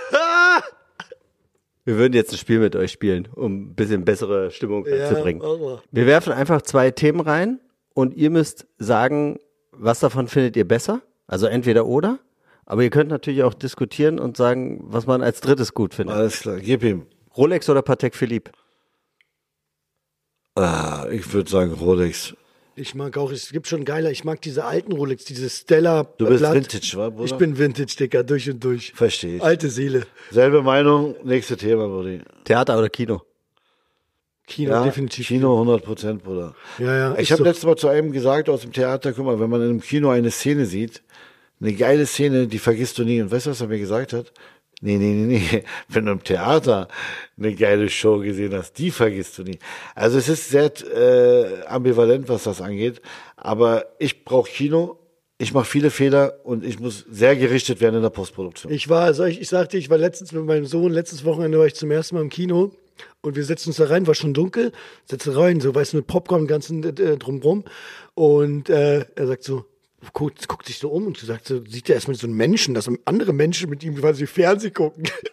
Wir würden jetzt ein Spiel mit euch spielen, um ein bisschen bessere Stimmung reinzubringen. Wir werfen einfach 2 Themen rein und ihr müsst sagen, was davon findet ihr besser? Also entweder oder. Aber ihr könnt natürlich auch diskutieren und sagen, was man als drittes gut findet. Alles klar, gib ihm. Rolex oder Patek Philippe? Ich würde sagen Rolex. Ich mag auch, es gibt schon geiler, ich mag diese alten Rolex, diese Stella. Du bist Vintage, wa, Bruder? Ich bin Vintage, Dicker, durch und durch. Verstehe ich. Alte Seele. Selbe Meinung, nächste Thema, Bruder. Theater oder Kino? Kino, ja, definitiv. Kino 100%, Bruder. Ja, ich habe letztes Mal zu einem gesagt aus dem Theater, guck mal, wenn man in einem Kino eine Szene sieht, eine geile Szene, die vergisst du nie. Und weißt du, was er mir gesagt hat? Nee. Wenn du im Theater eine geile Show gesehen hast, die vergisst du nie. Also es ist sehr ambivalent, was das angeht. Aber ich brauche Kino. Ich mache viele Fehler und ich muss sehr gerichtet werden in der Postproduktion. Ich sagte, ich war letztens mit meinem Sohn, letztes Wochenende war ich zum ersten Mal im Kino. Und wir setzen uns da rein, war schon dunkel, setzen rein, so, weißt du, mit Popcorn, ganzen drumrum. Und er sagt so, guckt sich so um und sagt so, sieht er erstmal so einen Menschen, dass andere Menschen mit ihm quasi Fernsehen gucken.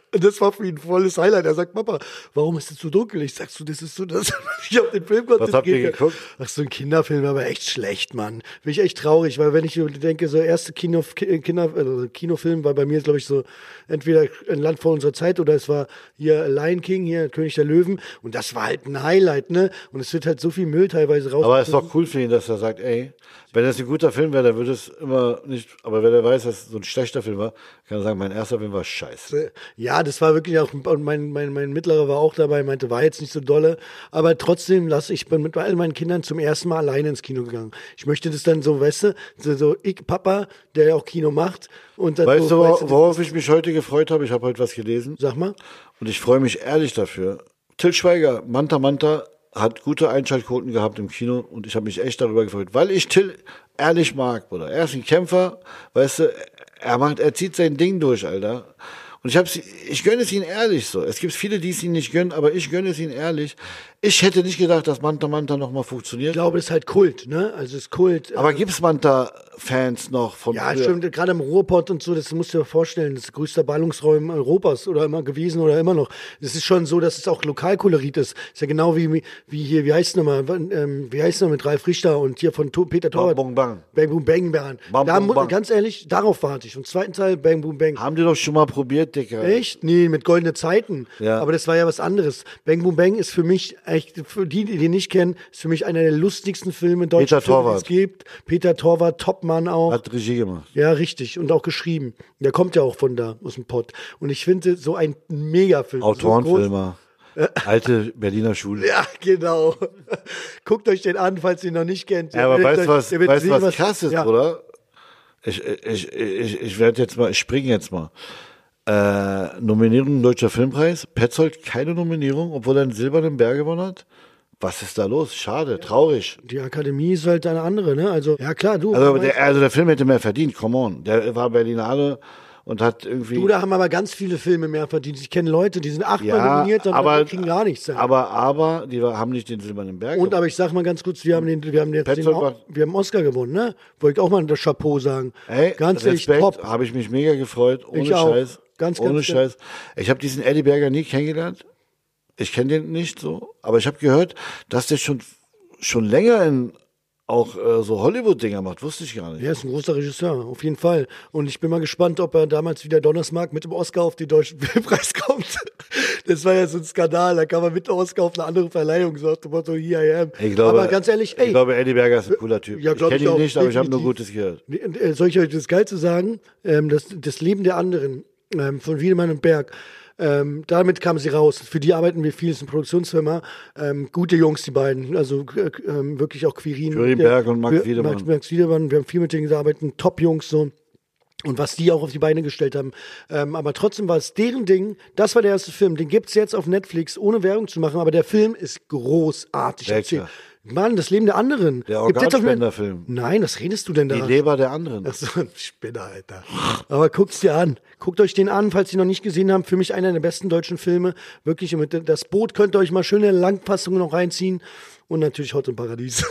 Und das war für ihn ein volles Highlight. Er sagt, Papa, warum ist es so dunkel? Ich sag so, das ist so das. Ich hab den Film Was habt ihr geguckt? Ach, so ein Kinderfilm, aber echt schlecht, Mann. Bin ich echt traurig, weil wenn ich denke, so erste Kinofilm war bei mir, glaube ich, so entweder ein Land vor unserer Zeit oder es war hier Lion King, hier König der Löwen. Und das war halt ein Highlight, ne? Und es wird halt so viel Müll teilweise raus. Aber es ist doch cool für ihn, dass er sagt, ey, wenn das ein guter Film wäre, dann würde es immer nicht, aber wenn er weiß, dass es so ein schlechter Film war, kann er sagen, mein erster Film war scheiße. Ja, das war wirklich auch, und mein Mittlerer war auch dabei, meinte, war jetzt nicht so dolle, aber trotzdem ich bin mit all meinen Kindern zum ersten Mal alleine ins Kino gegangen. Ich möchte das dann so, weißt du, so ich, Papa, der ja auch Kino macht. Und dann Weißt so, du, worauf ich mich heute gefreut habe? Ich habe heute was gelesen. Sag mal. Und ich freue mich ehrlich dafür. Till Schweiger, Manta Manta, hat gute Einschaltquoten gehabt im Kino und ich habe mich echt darüber gefreut, weil ich Till ehrlich mag, Bruder. Er ist ein Kämpfer, weißt du, er zieht sein Ding durch, Alter. Und ich gönne es ihm ehrlich so. Es gibt viele, die es ihm nicht gönnen, aber ich gönne es ihm ehrlich. Ich hätte nicht gedacht, dass Manta Manta nochmal funktioniert. Ich glaube, das ist halt Kult, ne? Also es ist Kult. Aber gibt's Manta-Fans noch von Ja, früher? stimmt, gerade im Ruhrpott und so, das musst du dir vorstellen, das ist der größte Ballungsraum Europas oder immer gewesen oder immer noch. Es ist schon so, dass es auch Lokalkolorit ist. Ist ja genau wie hier, wie heißt es nochmal, mit Ralf Richter und hier von Peter Torwart. Bang, bang. Bang, boom, bang, bang. Bam, Da bum, bang. ganz ehrlich, darauf warte ich. Und zweiten Teil, Bang, boom, bang. Haben die doch schon mal probiert, Dicker. Echt? Nee, mit Goldene Zeiten. Ja. Aber das war ja was anderes. Bang Boom Bang ist für mich, echt, für die den nicht kennen, ist für mich einer der lustigsten Filme, deutsche Peter Filme, die Torwart. es gibt. Peter Torwart, Topmann auch. Hat Regie gemacht. Ja, richtig. Und auch geschrieben. Der kommt ja auch von da, aus dem Pott. Und ich finde, so ein Megafilm. Autorenfilmer. Alte Berliner Schule. Ja, genau. Guckt euch den an, falls ihr ihn noch nicht kennt. Ja, aber weißt du, Ihr werdet sehen, was krass ist, ja. Bruder? Ich werde jetzt mal, ich springe jetzt mal. Nominierung Deutscher Filmpreis. Petzold keine Nominierung, obwohl er einen silbernen Bär gewonnen hat. Was ist da los? Schade, traurig. Die Akademie ist halt eine andere, ne? Also, ja klar, du. Also der Film hätte mehr verdient, come on. Der war Berlinale und hat irgendwie... Du, da haben aber ganz viele Filme mehr verdient. Ich kenne Leute, die sind 8-mal nominiert, aber kriegen gar nichts. Ja. Aber die haben nicht den silbernen Bär gewonnen. Aber ich sag mal ganz kurz, wir haben Petzold einen Oscar gewonnen, ne? Wollte ich auch mal das Chapeau sagen. Ey, ganz ehrlich, Respekt, top. habe ich mich mega gefreut, ohne Ich auch. Scheiß. Ohne Scheiß. Ich habe diesen Eddie Berger nie kennengelernt. Ich kenne den nicht so, aber ich habe gehört, dass der schon länger in auch so Hollywood-Dinger macht, wusste ich gar nicht. Er ist ein großer Regisseur, auf jeden Fall. Und ich bin mal gespannt, ob er damals wieder Donnersmarck mit dem Oscar auf den Deutschen Filmpreis kommt. Das war ja so ein Skandal, da kam er mit dem Oscar auf eine andere Verleihung, so nach dem Motto, here I am. Ich glaube, aber ganz ehrlich, ich glaube, Eddie Berger ist ein cooler Typ. Ja, ich kenne ihn auch, nicht, aber ich habe nur definitiv. Gutes gehört. Soll ich euch das Geilste sagen? Das Leben der anderen von Wiedemann und Berg. Damit kamen sie raus. Für die arbeiten wir viel, es ist eine Produktionsfirma. Gute Jungs, die beiden. Also wirklich auch Quirin. Quirin Berg und Max Wiedemann. Max Wiedemann. Wir haben viel mit denen gearbeitet. Top-Jungs so. Und was die auch auf die Beine gestellt haben. Aber trotzdem war es deren Ding. Das war der erste Film. Den gibt's jetzt auf Netflix, ohne Werbung zu machen. Aber der Film ist großartig erzählt. Mann, das Leben der anderen. Der Organspender-Film. Nein, was redest du denn da? Die Leber der anderen. Ach so, ein Spinner, Alter. Aber guckt's dir an. Guckt euch den an, falls ihr noch nicht gesehen habt. Für mich einer der besten deutschen Filme. Wirklich, mit das Boot könnt ihr euch mal schöne Langfassungen noch reinziehen. Und natürlich Hot im Paradies.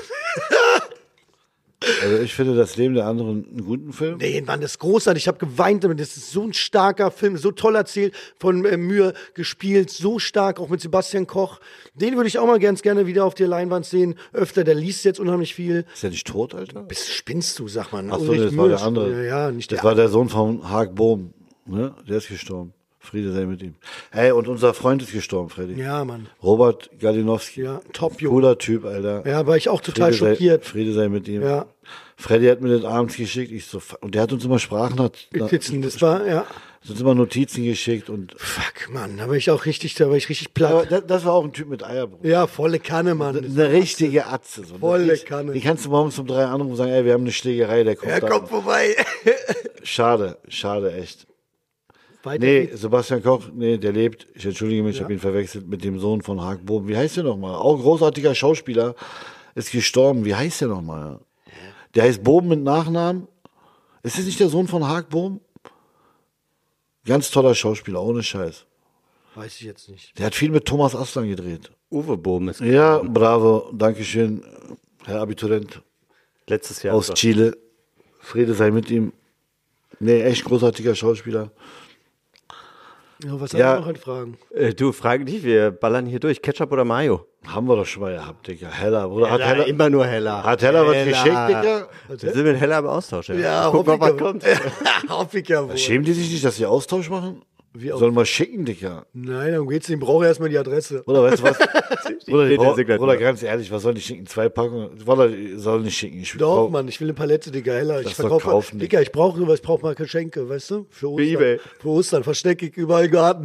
Also ich finde das Leben der anderen einen guten Film. Nee, Mann, das ist großartig. Ich habe geweint damit. Das ist so ein starker Film, so toll erzählt, von Mühe gespielt, so stark, auch mit Sebastian Koch. Den würde ich auch mal ganz gerne wieder auf der Leinwand sehen. Öfter, der liest jetzt unheimlich viel. Ist der nicht tot, Alter? Spinnst du, sag mal. Ach so, das war der andere. Ja, nicht das war der Sohn von Haag Bohm. Ne? Der ist gestorben. Friede sei mit ihm. Hey, und unser Freund ist gestorben, Freddy. Ja, Mann. Robert Galinowski. Ja, top, Junge. Cooler Typ, Alter. Ja, war ich auch total schockiert. Friede sei mit ihm. Ja. Freddy hat mir das abends geschickt. Und der hat uns immer Notizen, das war, ja. Hat uns immer Notizen geschickt und. Fuck, Mann, da war ich richtig platt. Aber das war auch ein Typ mit Eierbrot. Ja, volle Kanne, Mann. Eine richtige Atze. So. Volle Kanne. Die kannst du morgens um 3 anrufen und sagen, ey, wir haben eine Schlägerei, der kommt. Er kommt vorbei. Schade, echt. Nee, Sebastian Koch, der lebt. Ich entschuldige mich, ich habe ihn verwechselt mit dem Sohn von Haag Bohm. Wie heißt der nochmal? Auch ein großartiger Schauspieler, ist gestorben. Wie heißt der nochmal? Der heißt Bohm mit Nachnamen. Ist das nicht der Sohn von Haag Bohm? Ganz toller Schauspieler, ohne Scheiß. Weiß ich jetzt nicht. Der hat viel mit Thomas Aslan gedreht. Uwe Bohm ist. Ja, bravo, dankeschön, Herr Abiturient. Letztes Jahr. Aus Chile. Friede sei mit ihm. Nee, echt großartiger Schauspieler. Ja, was Ja. haben wir noch an Fragen? Du, frage dich, wir ballern hier durch. Ketchup oder Mayo? Haben wir doch schon mal gehabt, Digga. Heller, Bruder. Hat Heller, immer nur Heller. hat Heller was geschickt, Digga? Wir sind mit Heller im Austausch. Ja, Guck mal, was kommt. Hoffe ich ja wohl. Schämen die sich nicht, dass sie Austausch machen? Wie auch- Sollen wir schicken, Digga. Nein, darum geht's nicht. Ich brauche erstmal die Adresse. Oder weißt du was? Bruder, steht in der Signatur. Bruder, ganz ehrlich, was sollen die schicken? 2 Packungen? Bruder, die sollen nicht schicken. Ich Doch, brauch- Mann, ich will eine Palette, Digga, heller. Ich Das doch verkaufe. kaufen, Digga, ich brauche sowas, ich brauche mal Geschenke, weißt du? Für Ostern. eBay. Für Ostern verstecke ich überall im Garten.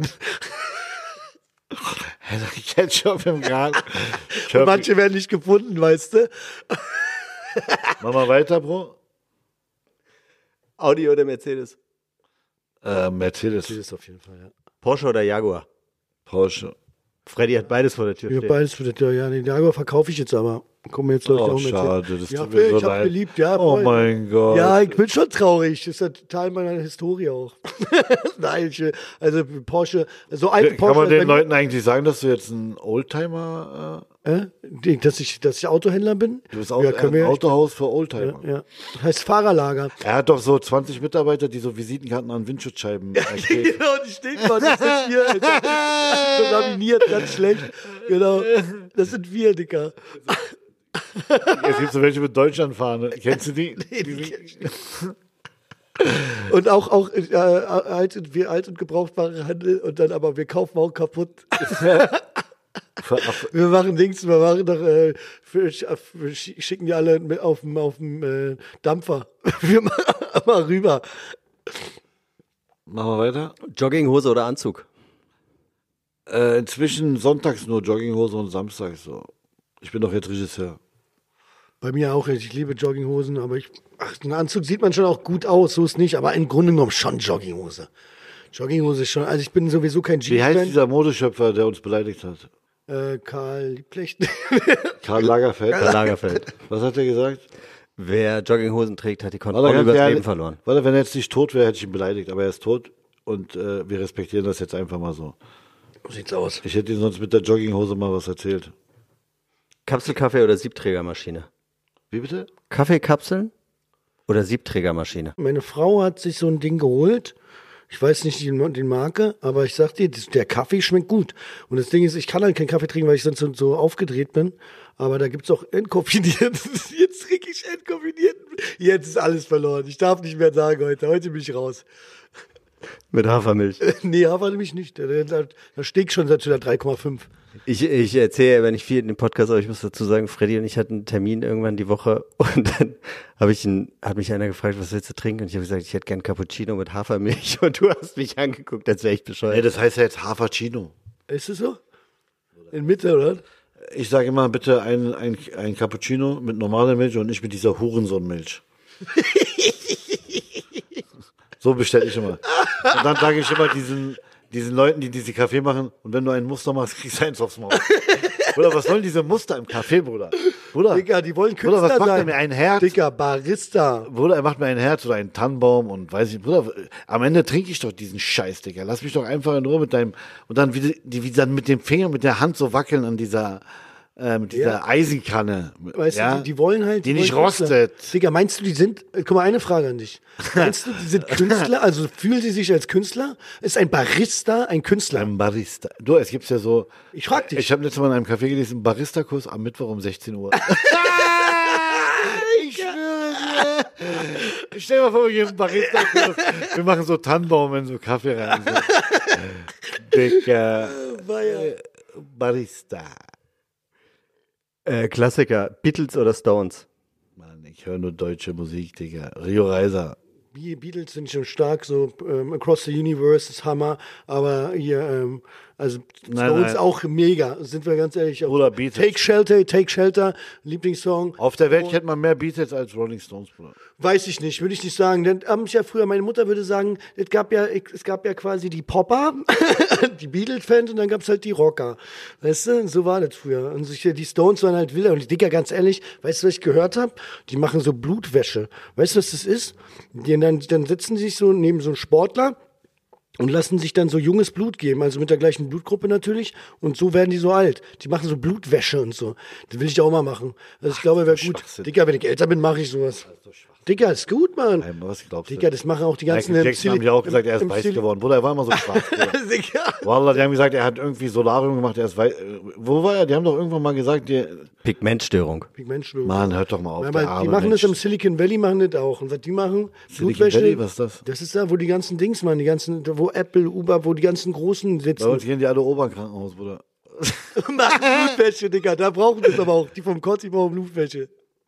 Heller Ketchup im Garten. Und manche werden nicht gefunden, weißt du? Mach mal weiter, Bro. Audi oder Mercedes? Mercedes, Das ist auf jeden Fall, ja. Porsche oder Jaguar? Porsche. Freddy hat beides vor der Tür Ich habe stehen. beides für das, ja, den Jaguar verkaufe ich jetzt aber. Komm, jetzt läuft Oh, auch mit. schade, das ja, tut mir so ich hab leid. geliebt, ja. Oh voll. mein Gott. Ja, ich bin schon traurig. Das ist ja Teil meiner Historie auch. Nein, also Porsche, so alte Kann Porsche. man den wenn- Leuten eigentlich sagen, dass du jetzt ein Oldtimer, dass ich Autohändler bin? du bist auch Ja, können ein wir- Autohaus für Oldtimer. Ja. Das heißt Fahrerlager. Er hat doch so 20 Mitarbeiter, die so Visitenkarten an Windschutzscheiben kleben. Genau, die stehen noch. Das sind wir, Alter. So laminiert, ganz schlecht. Genau. Das sind wir, Dicker. Es gibt so welche mit Deutschlandfahne. Kennst du die? Und auch wir alt und gebrauchtbare Handel und dann aber wir kaufen auch kaputt. Wir machen Dings, wir machen doch, wir schicken die alle auf dem Dampfer. Wir machen mal rüber. Machen wir weiter. Jogginghose oder Anzug? Inzwischen sonntags nur Jogginghose und samstags so. Ich bin doch jetzt Regisseur. Bei mir auch, ich liebe Jogginghosen, aber ein Anzug sieht man schon auch gut aus, so ist nicht, aber im Grunde genommen schon Jogginghose. Jogginghose ist schon, also ich bin sowieso kein Wie heißt Jeans-Fan. dieser Modeschöpfer, der uns beleidigt hat? Karl Liebknecht. Karl Lagerfeld. Karl Lagerfeld. Was hat er gesagt? Wer Jogginghosen trägt, hat die Warte, Kontrolle ganz übers ehrlich, Leben verloren. Warte, wenn er jetzt nicht tot wäre, hätte ich ihn beleidigt, aber er ist tot und wir respektieren das jetzt einfach mal so. So sieht's aus. Ich hätte ihm sonst mit der Jogginghose mal was erzählt. Kapselkaffee oder Siebträgermaschine? Wie bitte? Kaffeekapseln oder Siebträgermaschine? Meine Frau hat sich so ein Ding geholt. Ich weiß nicht die Marke, aber ich sag dir, der Kaffee schmeckt gut. Und das Ding ist, ich kann halt keinen Kaffee trinken, weil ich sonst so aufgedreht bin. Aber da gibt's auch entkoffiniert. Jetzt trinke ich entkoffiniert. Jetzt ist alles verloren. Ich darf nicht mehr sagen heute. Heute bin ich raus. Mit Hafermilch. Nee, Hafer nämlich nicht. Da steht schon seit 3,5. Ich erzähle, wenn ich viel in dem Podcast, aber ich muss dazu sagen, Freddy und ich hatten einen Termin irgendwann die Woche und dann hat mich einer gefragt, was willst du trinken? Und ich habe gesagt, ich hätte gern Cappuccino mit Hafermilch und du hast mich angeguckt, als wäre ich Nee, bescheuert. das heißt ja jetzt Hafercino. Ist es so? In Mitte, oder? Ich sage immer bitte ein Cappuccino mit normaler Milch und nicht mit dieser Hurensohnmilch. So bestelle ich immer. Und dann sage ich immer diesen Leuten, die diese Kaffee machen, und wenn du ein Muster machst, kriegst du eins aufs Maul. Bruder, was sollen diese Muster im Kaffee, Bruder? Bruder, Digga, die wollen Bruder, Künstler was macht sein. er mir ein Herz? Digga, Barista. Bruder, er macht mir ein Herz oder einen Tannenbaum und weiß ich, Bruder, am Ende trinke ich doch diesen Scheiß, Digga. Lass mich doch einfach in Ruhe mit deinem, und dann wie dann mit dem Finger, mit der Hand so wackeln an dieser Eisenkanne. Weißt ja? du, die wollen halt. Die wollen nicht Künstler. rostet. Digga, meinst du, die sind. Guck mal, eine Frage an dich. Meinst du, die sind Künstler? Also fühlen sie sich als Künstler? Ist ein Barista ein Künstler? Ein Barista. Du, es gibt's ja so. Ich frag dich. Ich habe letztes Mal in einem Café gelesen, Barista-Kurs am Mittwoch um 16 Uhr. Ich schwöre dir. Stell dir mal vor, wir gehen einen Barista-Kurs. Wir machen so Tannenbaum in so Kaffee rein. So. Digga. Barista. Klassiker, Beatles oder Stones? Mann, ich höre nur deutsche Musik, Digga. Rio Reiser. Die Beatles sind schon stark, so Across the Universe ist Hammer, aber hier, also Nein, Stones nein. auch mega, sind wir ganz ehrlich. Bruder, Beatles. Take Shelter, Lieblingssong. Auf der Welt kennt man mehr Beatles als Rolling Stones, Bruder. Weiß ich nicht, würde ich nicht sagen. Denn haben ja früher, meine Mutter würde sagen, es gab ja quasi die Popper, die Beatles-Fans und dann gab es halt die Rocker. Weißt du, so war das früher. Und die Stones waren halt wilder. Und die Dicker, ganz ehrlich, weißt du, was ich gehört habe? Die machen so Blutwäsche. Weißt du, was das ist? Dann setzen sie sich so neben so einen Sportler und lassen sich dann so junges Blut geben, also mit der gleichen Blutgruppe natürlich. Und so werden die so alt. Die machen so Blutwäsche und so. Das will ich auch mal machen. Also ich glaube, wäre gut. Schwachsinn. Dicker, wenn ich älter bin, mache ich sowas. Digga, ist gut, Mann. Nein, was glaubst du? Digga, das machen auch die ganzen... Michael Jackson haben ja auch gesagt, er ist weiß geworden. Bruder, er war immer so schwarz. Wallah, die haben gesagt, er hat irgendwie Solarium gemacht, er ist weiß. Wo war er? Die haben doch irgendwann mal gesagt, Pigmentstörung. Mann, hört doch mal auf. Ja, die machen das im Silicon Valley, machen das auch. Und was die machen, Silicon Valley, was ist das? Das ist da, wo die ganzen Dings machen, wo Apple, Uber, wo die ganzen Großen sitzen. Bei uns gehen die alle Oberkrankenhaus, Bruder. Machen Blutwäsche, Digga, da brauchen wir es aber auch. Die vom Kotz, die brauchen Blutwäsche.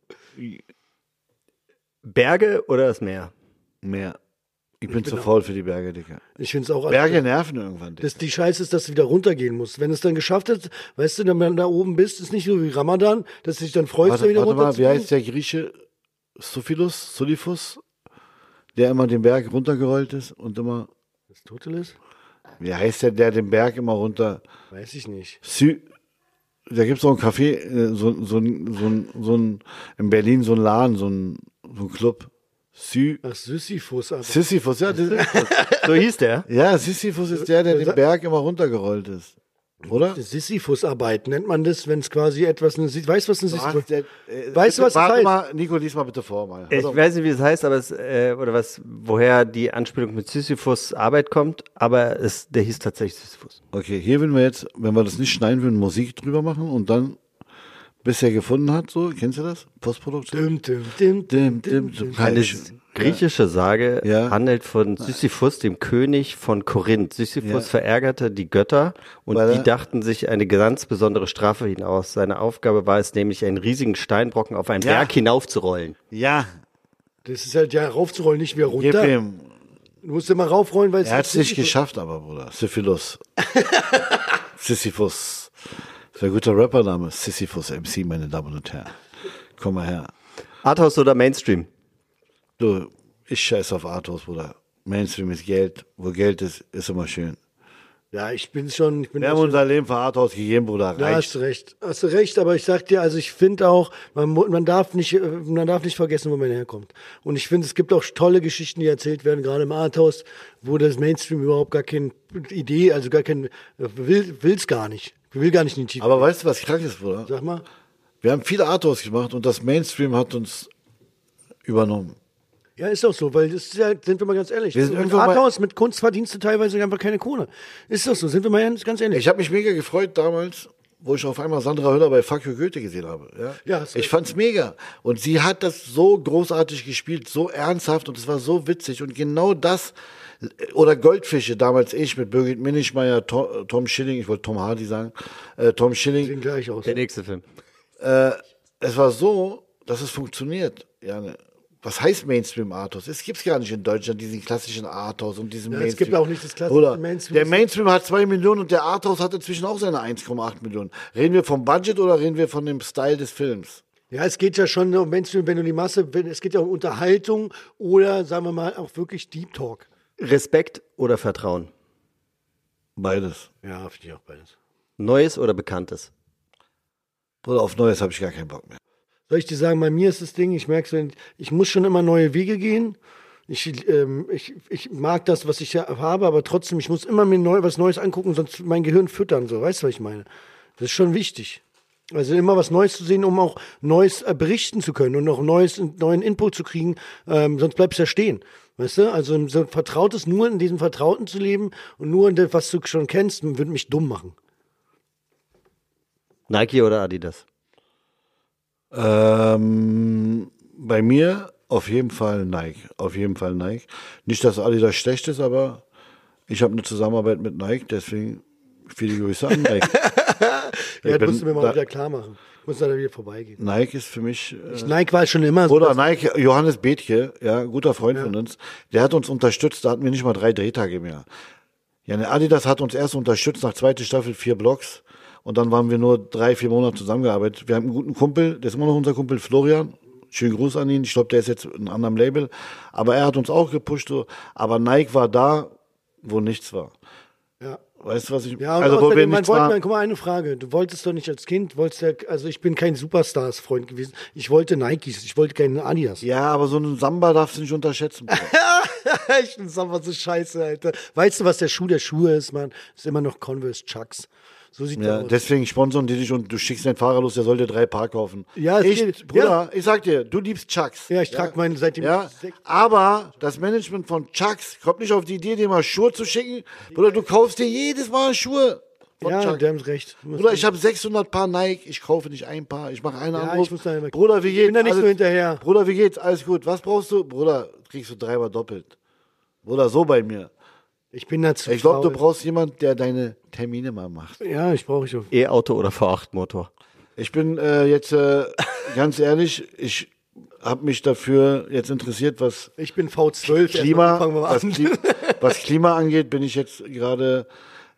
Berge oder das Meer? Meer. Ich bin zu faul für die Berge, Digga. Ich finde es auch... Berge nerven irgendwann, Digga. Die Scheiße ist, dass du wieder runtergehen musst. Wenn du es dann geschafft hast, weißt du, wenn du da oben bist, ist nicht so wie Ramadan, dass du dich dann freust, da wieder runter. Wie heißt der Grieche? Sisyphus, der immer den Berg runtergerollt ist und immer... Aristoteles? Wie heißt der den Berg immer runter... Weiß ich nicht. Da gibt es auch ein Café, in Berlin, so ein Laden, so ein Club. Sisyphus. Sisyphus, ja. So hieß der? Ja, Sisyphus ist der den Berg immer runtergerollt ist. Oder? Sisyphus-Arbeit nennt man das, wenn es quasi etwas... Weißt du, was ein Sisyphus... Weißt du, was das heißt? Mal, Nico, lies mal bitte vor. Mal. Ich weiß nicht, wie es heißt, aber woher die Anspielung mit Sisyphus Arbeit kommt, aber der hieß tatsächlich Sisyphus. Okay, hier würden wir jetzt, wenn wir das nicht schneiden würden, Musik drüber machen und dann, bis er gefunden hat, so, kennst du das? Postproduktion? Eine griechische Sage handelt von Sisyphus, dem König von Korinth. Sisyphus verärgerte die Götter und die dachten sich eine ganz besondere Strafe für ihn aus. Seine Aufgabe war es nämlich, einen riesigen Steinbrocken auf einen Berg hinaufzurollen. Ja. Das ist halt raufzurollen, nicht wieder runter. Du musst immer raufrollen, weil es... Er hat es nicht geschafft, aber, Bruder. Sisyphus. Sisyphus. Das wäre ein guter Rappername. Sisyphus MC, meine Damen und Herren. Komm mal her. Arthouse oder Mainstream? Du, ich scheiß auf Arthouse, Bruder. Mainstream ist Geld. Wo Geld ist, ist immer schön. Ja, ich bin schon... Wir haben unser Leben für Arthouse gegeben, Bruder. Ja, hast du recht, aber ich sag dir, also ich finde auch, man darf nicht vergessen, wo man herkommt. Und ich finde, es gibt auch tolle Geschichten, die erzählt werden, gerade im Arthouse, wo das Mainstream überhaupt gar keine Idee, also gar kein, will's gar nicht. Will gar nicht in die Tiefe. Aber weißt du, was krank ist, Bruder? Sag mal. Wir haben viele Arthouse gemacht und das Mainstream hat uns übernommen. Ja, ist doch so, weil das ist ja, sind wir mal ganz ehrlich. Mit Arthouse, mit Kunst verdienst du teilweise einfach keine Kohle. Ist doch so, sind wir mal ganz ehrlich. Ich habe mich mega gefreut damals, wo ich auf einmal Sandra Hüller bei Fuck You Goethe gesehen habe. Ja, ich fand's mega. Und sie hat das so großartig gespielt, so ernsthaft und es war so witzig. Und genau das, oder Goldfische, damals ich mit Birgit Minischmeier, Tom Schilling, ich wollte Tom Hardy sagen, Tom Schilling. Sehen gleich aus. Der nächste Film. Es war so, dass es funktioniert. Ja, was heißt Mainstream Arthouse? Es gibt's gar nicht in Deutschland, diesen klassischen Arthouse und diesen Mainstream. Es gibt auch nicht das klassische Mainstream. Der Mainstream hat 2 Millionen und der Arthouse hat inzwischen auch seine 1,8 Millionen. Reden wir vom Budget oder reden wir von dem Style des Films? Ja, es geht ja schon um Mainstream, wenn du die Masse, es geht ja um Unterhaltung oder, sagen wir mal, auch wirklich Deep Talk. Respekt oder Vertrauen? Beides. Ja, finde ich auch beides. Neues oder Bekanntes? Bruder, auf Neues habe ich gar keinen Bock mehr. Soll ich dir sagen, bei mir ist das Ding, ich merke so, ich muss schon immer neue Wege gehen. Ich mag das, was ich habe, aber trotzdem, ich muss immer mir was Neues angucken, sonst mein Gehirn füttern, so, weißt du, was ich meine? Das ist schon wichtig. Also immer was Neues zu sehen, um auch Neues berichten zu können und auch neuen Input zu kriegen, sonst bleibst du ja stehen. Weißt du, also so Vertrautes, nur in diesem Vertrauten zu leben und nur in dem, was du schon kennst, würde mich dumm machen. Nike oder Adidas? Bei mir auf jeden Fall Nike. Nicht, dass Adidas schlecht ist, aber ich habe eine Zusammenarbeit mit Nike, deswegen viele Grüße an Nike. Ja, das musst du mir mal wieder klar machen. Ich muss da wieder vorbeigehen. Nike ist für mich... Nike war schon immer so. Oder Nike, Johannes Bethke, ja, guter Freund von uns, der hat uns unterstützt, da hatten wir nicht mal 3 Drehtage mehr. Ja, ne, Adidas hat uns erst unterstützt, nach 2. Staffel 4 Blocks. Und dann waren wir nur 3-4 Monate zusammengearbeitet. Wir haben einen guten Kumpel, der ist immer noch unser Kumpel, Florian. Schönen Gruß an ihn. Ich glaube, der ist jetzt in einem anderen Label. Aber er hat uns auch gepusht. So. Aber Nike war da, wo nichts war. Ja. Weißt du, was ich... Ja, und also, außerdem, guck mal, eine Frage. Du wolltest doch nicht als Kind, also ich bin kein Superstars-Freund gewesen. Ich wollte Nikes, ich wollte keine Adidas. Ja, aber so einen Samba darfst du nicht unterschätzen. Ich finde Samba so scheiße, Alter. Weißt du, was der Schuh der Schuhe ist, Mann? Das ist immer noch Converse Chucks. So sieht Ja, das aus. deswegen sponsern die dich und du schickst deinen Fahrer los, der soll dir 3 Paar kaufen. Ja, es geht. Bruder, ich sag dir, du liebst Chucks. Ja, ich trage meinen seitdem. Ja, aber das Management von Chucks kommt nicht auf die Idee, dir mal Schuhe zu schicken. Bruder, du kaufst dir jedes Mal Schuhe von Ja, Chucks. der hat recht. Bruder, ich habe 600 Paar Nike, ich kaufe nicht ein Paar, ich mache einen Ja, Anruf. ich muss da immer- Bruder, wie geht's? Ich bin da nicht Alles- so hinterher. Bruder, wie geht's? Alles gut. Was brauchst du? Bruder, kriegst du 3-mal doppelt. Bruder, so bei mir. Ich bin dazu. Ich glaube, du brauchst jemanden, der deine Termine mal macht. Ja, ich brauche ich auch. E-Auto oder V8-Motor. Ich bin jetzt ganz ehrlich, ich habe mich dafür jetzt interessiert, was Ich bin V12. Klima, Fangen wir mal was, an. was Klima angeht, bin ich jetzt gerade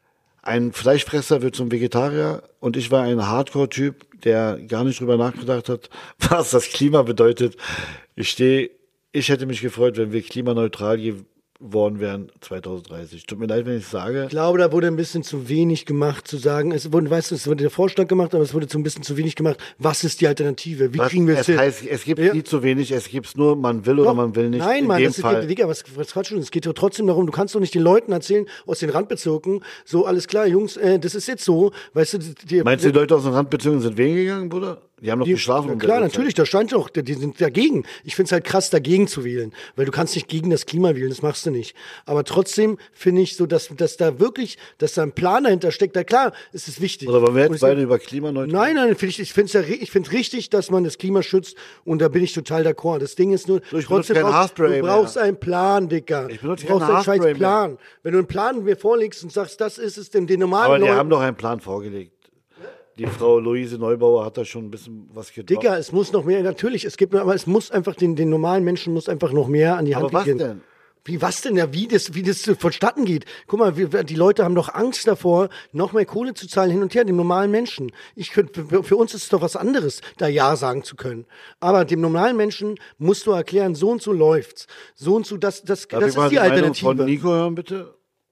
ein Fleischfresser, wird zum Vegetarier und ich war ein Hardcore-Typ, der gar nicht drüber nachgedacht hat, was das Klima bedeutet. Ich hätte mich gefreut, wenn wir klimaneutral geworden wären 2030. Tut mir leid, wenn ich sage. Ich glaube, da wurde ein bisschen zu wenig gemacht, zu sagen, es wurde der Vorschlag gemacht, aber es wurde ein bisschen zu wenig gemacht. Was ist die Alternative? Wie kriegen wir es Es hin? heißt, es gibt Ja. nie zu wenig, es gibt nur, man will oder Doch. man will nicht. Nein, In Mann, dem das Fall. ist, Digga, was Quatsch. Es geht doch trotzdem darum, du kannst doch nicht den Leuten erzählen aus den Randbezirken, so, alles klar, Jungs, das ist jetzt so, weißt du, Meinst du, die Leute aus den Randbezirken sind wegen gegangen, Bruder? Die haben doch geschlafen. Ja, um klar, der natürlich, da stand doch, die sind dagegen. Ich finde es halt krass, dagegen zu wählen, weil du kannst nicht gegen das Klima wählen, das machst du nicht. Aber trotzdem finde ich so, dass da wirklich, dass da ein Plan dahinter steckt. Da klar, ist es wichtig. Oder wollen wir Und jetzt ich- beide über klimaneutral? Nein, ich finde es richtig, dass man das Klima schützt und da bin ich total d'accord. Das Ding ist nur, ich benutze kein du Haarspray brauchst mehr. einen Plan, Dicker. Ich benutze du brauchst kein einen scheiß Haarspray mehr. Plan. Wenn du einen Plan mir vorlegst und sagst, das ist es, den normalen Aber die Leuten. haben doch einen Plan vorgelegt. Die Frau Luise Neubauer hat da schon ein bisschen was gedroppt. Digga, es muss noch mehr, natürlich, aber es muss einfach, den normalen Menschen muss einfach noch mehr an die Hand Aber was gehen. denn? Wie, was denn? Ja, wie das vonstatten geht. Guck mal, die Leute haben doch Angst davor, noch mehr Kohle zu zahlen hin und her, dem normalen Menschen. Für uns ist es doch was anderes, da Ja sagen zu können. Aber dem normalen Menschen musst du erklären, so und so läuft's. So und so, das Darf ist ich mal die die Meinung Alternative. von Nico hören, bitte?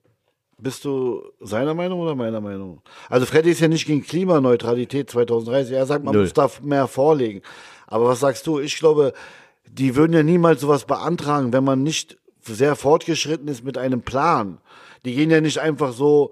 Bist du seiner Meinung oder meiner Meinung? Also Freddy ist ja nicht gegen Klimaneutralität 2030. Er sagt, man Null. muss da mehr vorlegen. Aber was sagst du? Ich glaube, die würden ja niemals sowas beantragen, wenn man nicht sehr fortgeschritten ist mit einem Plan. Die gehen ja nicht einfach so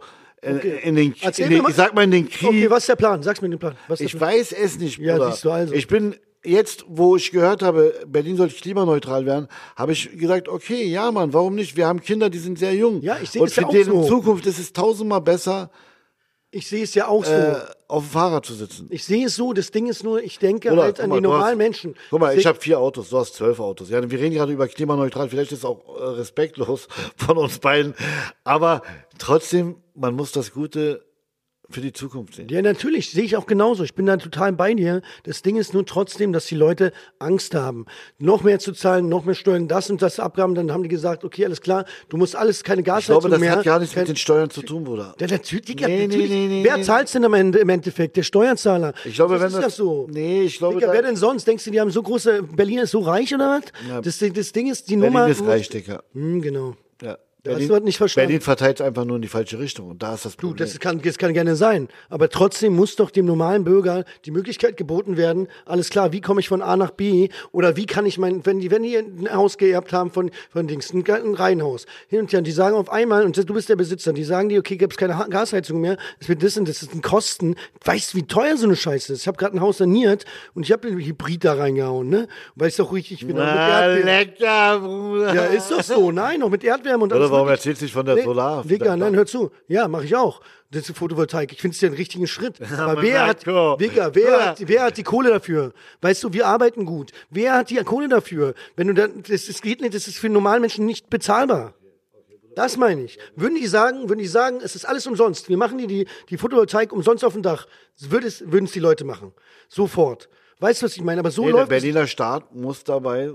in den Erzähl mir mal. ich sag mal in den Krieg. Okay, was ist der Plan? Sag's mir den Plan. Was ist Ich der Plan? weiß es nicht, Ja, Bruder. siehst du also. Ich bin jetzt, wo ich gehört habe, Berlin soll klimaneutral werden, habe ich gesagt, okay, ja, Mann, warum nicht? Wir haben Kinder, die sind sehr jung. Ja, ich sehe Und das ja für auch deren so. Zukunft ist es 1000-mal besser, Ich sehe es ja auch so. auf dem Fahrrad zu sitzen. Ich sehe es so, das Ding ist nur, ich denke Bruder, halt guck an mal, die du normalen hast- Menschen. Guck mal, ich Seh- habe 4 Autos, du hast 12 Autos. Ja, wir reden gerade über klimaneutral, vielleicht ist es auch respektlos von uns beiden, aber trotzdem, man muss das Gute für die Zukunft sehen. Ja, natürlich, sehe ich auch genauso. Ich bin da total bei dir. Das Ding ist nur trotzdem, dass die Leute Angst haben, noch mehr zu zahlen, noch mehr Steuern, das und das Abgaben. Dann haben die gesagt, okay, alles klar, du musst alles, keine Ich Gasheizung glaube, das mehr. hat gar nichts kein- mit den Steuern zu tun, Bruder. Ja, natürlich, Digga, Nee, nee, natürlich. nee, Wer nee. zahlt's denn am Ende im Endeffekt? Der Steuerzahler. Ich glaube, das wenn ist das das so. Nee, ich glaube, Digga, wer denn sonst? Denkst du, die haben so große, Berlin ist so reich oder was? Ja. Das Ding ist, die Berlin Nummer. ist reich, Digga. Genau. Ja. Da hast du halt nicht verstanden. Berlin verteilt einfach nur in die falsche Richtung. Und da ist das Du, Problem. das kann gerne sein. Aber trotzdem muss doch dem normalen Bürger die Möglichkeit geboten werden, alles klar, wie komme ich von A nach B? Oder wie kann ich wenn die ein Haus geerbt haben von Dings, ein Reihenhaus, hin und her, und die sagen auf einmal, und du bist der Besitzer, die sagen dir, okay, gibt's keine Gasheizung mehr, es wird das ist ein Kosten. Weißt du, wie teuer so eine Scheiße ist? Ich habe gerade ein Haus saniert und ich habe den Hybrid da reingehauen, ne? Weil ich doch richtig wieder mit Erdbeeren. lecker, Bruder. Ja, ist doch so. Nein, noch mit Erdwärme und alles. Oder warum Mögliche. erzählst du nicht von der Solar? Digga, nein, hör zu. Ja, mache ich auch. Das ist Photovoltaik. Ich finde es ja einen richtigen Schritt. Aber wer hat, Digga, wer hat die Kohle dafür? Weißt du, wir arbeiten gut. Wer hat die Kohle dafür? Wenn du dann, das geht nicht, das ist für normalen Menschen nicht bezahlbar. Das meine ich. Würden die sagen, es ist alles umsonst. Wir machen die Photovoltaik umsonst auf dem Dach. Würden es die Leute machen. Sofort. Weißt du, was ich meine? Aber so Nee, der läuft es. Berliner Staat muss dabei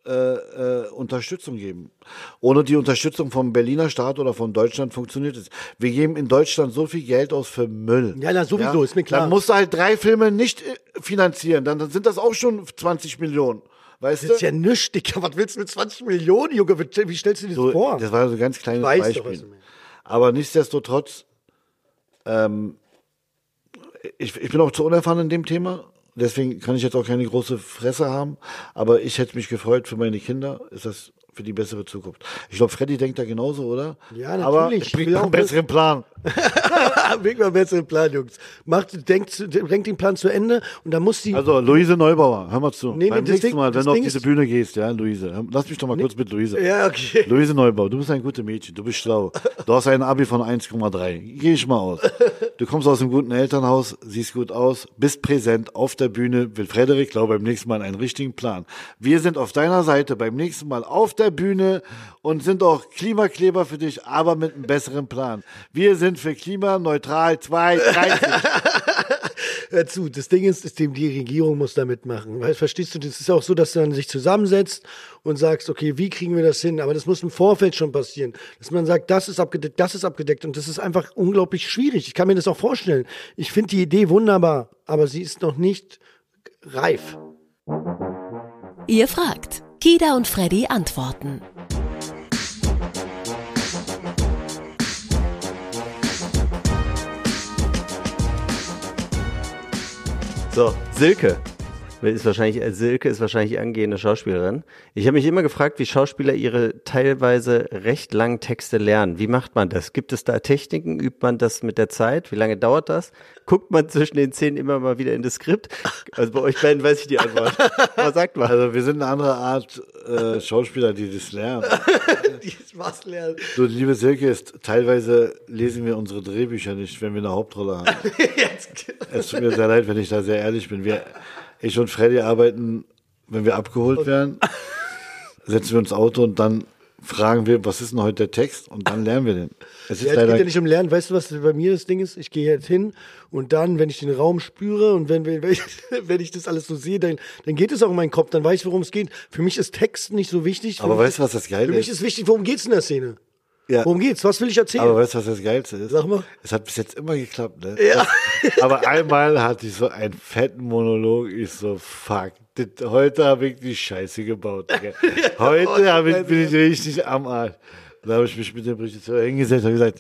Unterstützung geben. Ohne die Unterstützung vom Berliner Staat oder von Deutschland funktioniert es. Wir geben in Deutschland so viel Geld aus für Müll. Ja, na, sowieso, ist mir klar. Dann musst du halt 3 Filme nicht finanzieren. Dann sind das auch schon 20 Millionen. Weißt Das du? ist ja nichts, Digga. Was willst du mit 20 Millionen, Junge? Wie stellst du dir das So, vor? das war so ein ganz kleines Ich weiß doch, Beispiel. was du meinst. Aber nichtsdestotrotz, ich bin auch zu unerfahren in dem Thema. Deswegen kann ich jetzt auch keine große Fresse haben. Aber ich hätte mich gefreut für meine Kinder. Ist das für die bessere Zukunft. Ich glaube, Freddy denkt da genauso, oder? Ja, natürlich. Aber bringt mal einen besseren Plan. Bringt mal einen besseren Plan, Jungs. Denkt den Plan zu Ende und dann muss die... Also, Luise Neubauer, hör mal zu. Nee, Beim das nächsten Ding- Mal, wenn das du auf Ding diese ist- Bühne gehst, ja, Luise, lass mich doch mal kurz mit Luise. Ja, okay. Luise Neubauer, du bist ein gutes Mädchen, du bist schlau. Du hast ein Abi von 1,3. Geh ich mal aus. Du kommst aus einem guten Elternhaus, siehst gut aus, bist präsent auf der Bühne, will Frederik, glaube beim nächsten Mal einen richtigen Plan. Wir sind auf deiner Seite beim nächsten Mal auf der Bühne und sind auch Klimakleber für dich, aber mit einem besseren Plan. Wir sind für klimaneutral 2030. Hör zu, das Ding ist, die Regierung muss da mitmachen. Weißt, verstehst du, das ist auch so, dass du dann sich zusammensetzt und sagst, okay, wie kriegen wir das hin? Aber das muss im Vorfeld schon passieren. Dass man sagt, das ist abgedeckt und das ist einfach unglaublich schwierig. Ich kann mir das auch vorstellen. Ich finde die Idee wunderbar, aber sie ist noch nicht reif. Ihr fragt. Kida und Freddy antworten. So, Silke ist wahrscheinlich angehende Schauspielerin. Ich habe mich immer gefragt, wie Schauspieler ihre teilweise recht langen Texte lernen. Wie macht man das? Gibt es da Techniken? Übt man das mit der Zeit? Wie lange dauert das? Guckt man zwischen den Szenen immer mal wieder in das Skript? Also bei euch beiden weiß ich die Antwort. Was sagt man? Also wir sind eine andere Art Schauspieler, die das lernen. Die was lernen. So, liebe Silke, teilweise lesen wir unsere Drehbücher nicht, wenn wir eine Hauptrolle haben. Es tut mir sehr leid, wenn ich da sehr ehrlich bin. Ich und Freddy arbeiten, wenn wir abgeholt werden, setzen wir uns ins Auto und dann fragen wir, was ist denn heute der Text? Und dann lernen wir den. Es Ja, es geht ja nicht um Lernen. Weißt du, was bei mir das Ding ist? Ich gehe jetzt hin und dann, wenn ich den Raum spüre und wenn ich das alles so sehe, dann geht es auch in meinen Kopf, dann weiß ich, worum es geht. Für mich ist Text nicht so wichtig. Aber weißt du, was das Geile Für mich ist? ist wichtig, worum geht's in der Szene? Ja. Worum geht's? Was will ich erzählen? Aber weißt du, was das Geilste ist? Sag mal. Es hat bis jetzt immer geklappt, ne? Ja. Aber einmal hatte ich so einen fetten Monolog. Ich so, fuck, heute habe ich die Scheiße gebaut. Digga. Heute bin ich richtig am Arsch. Da habe ich mich mit dem Regisseur hingesetzt und gesagt,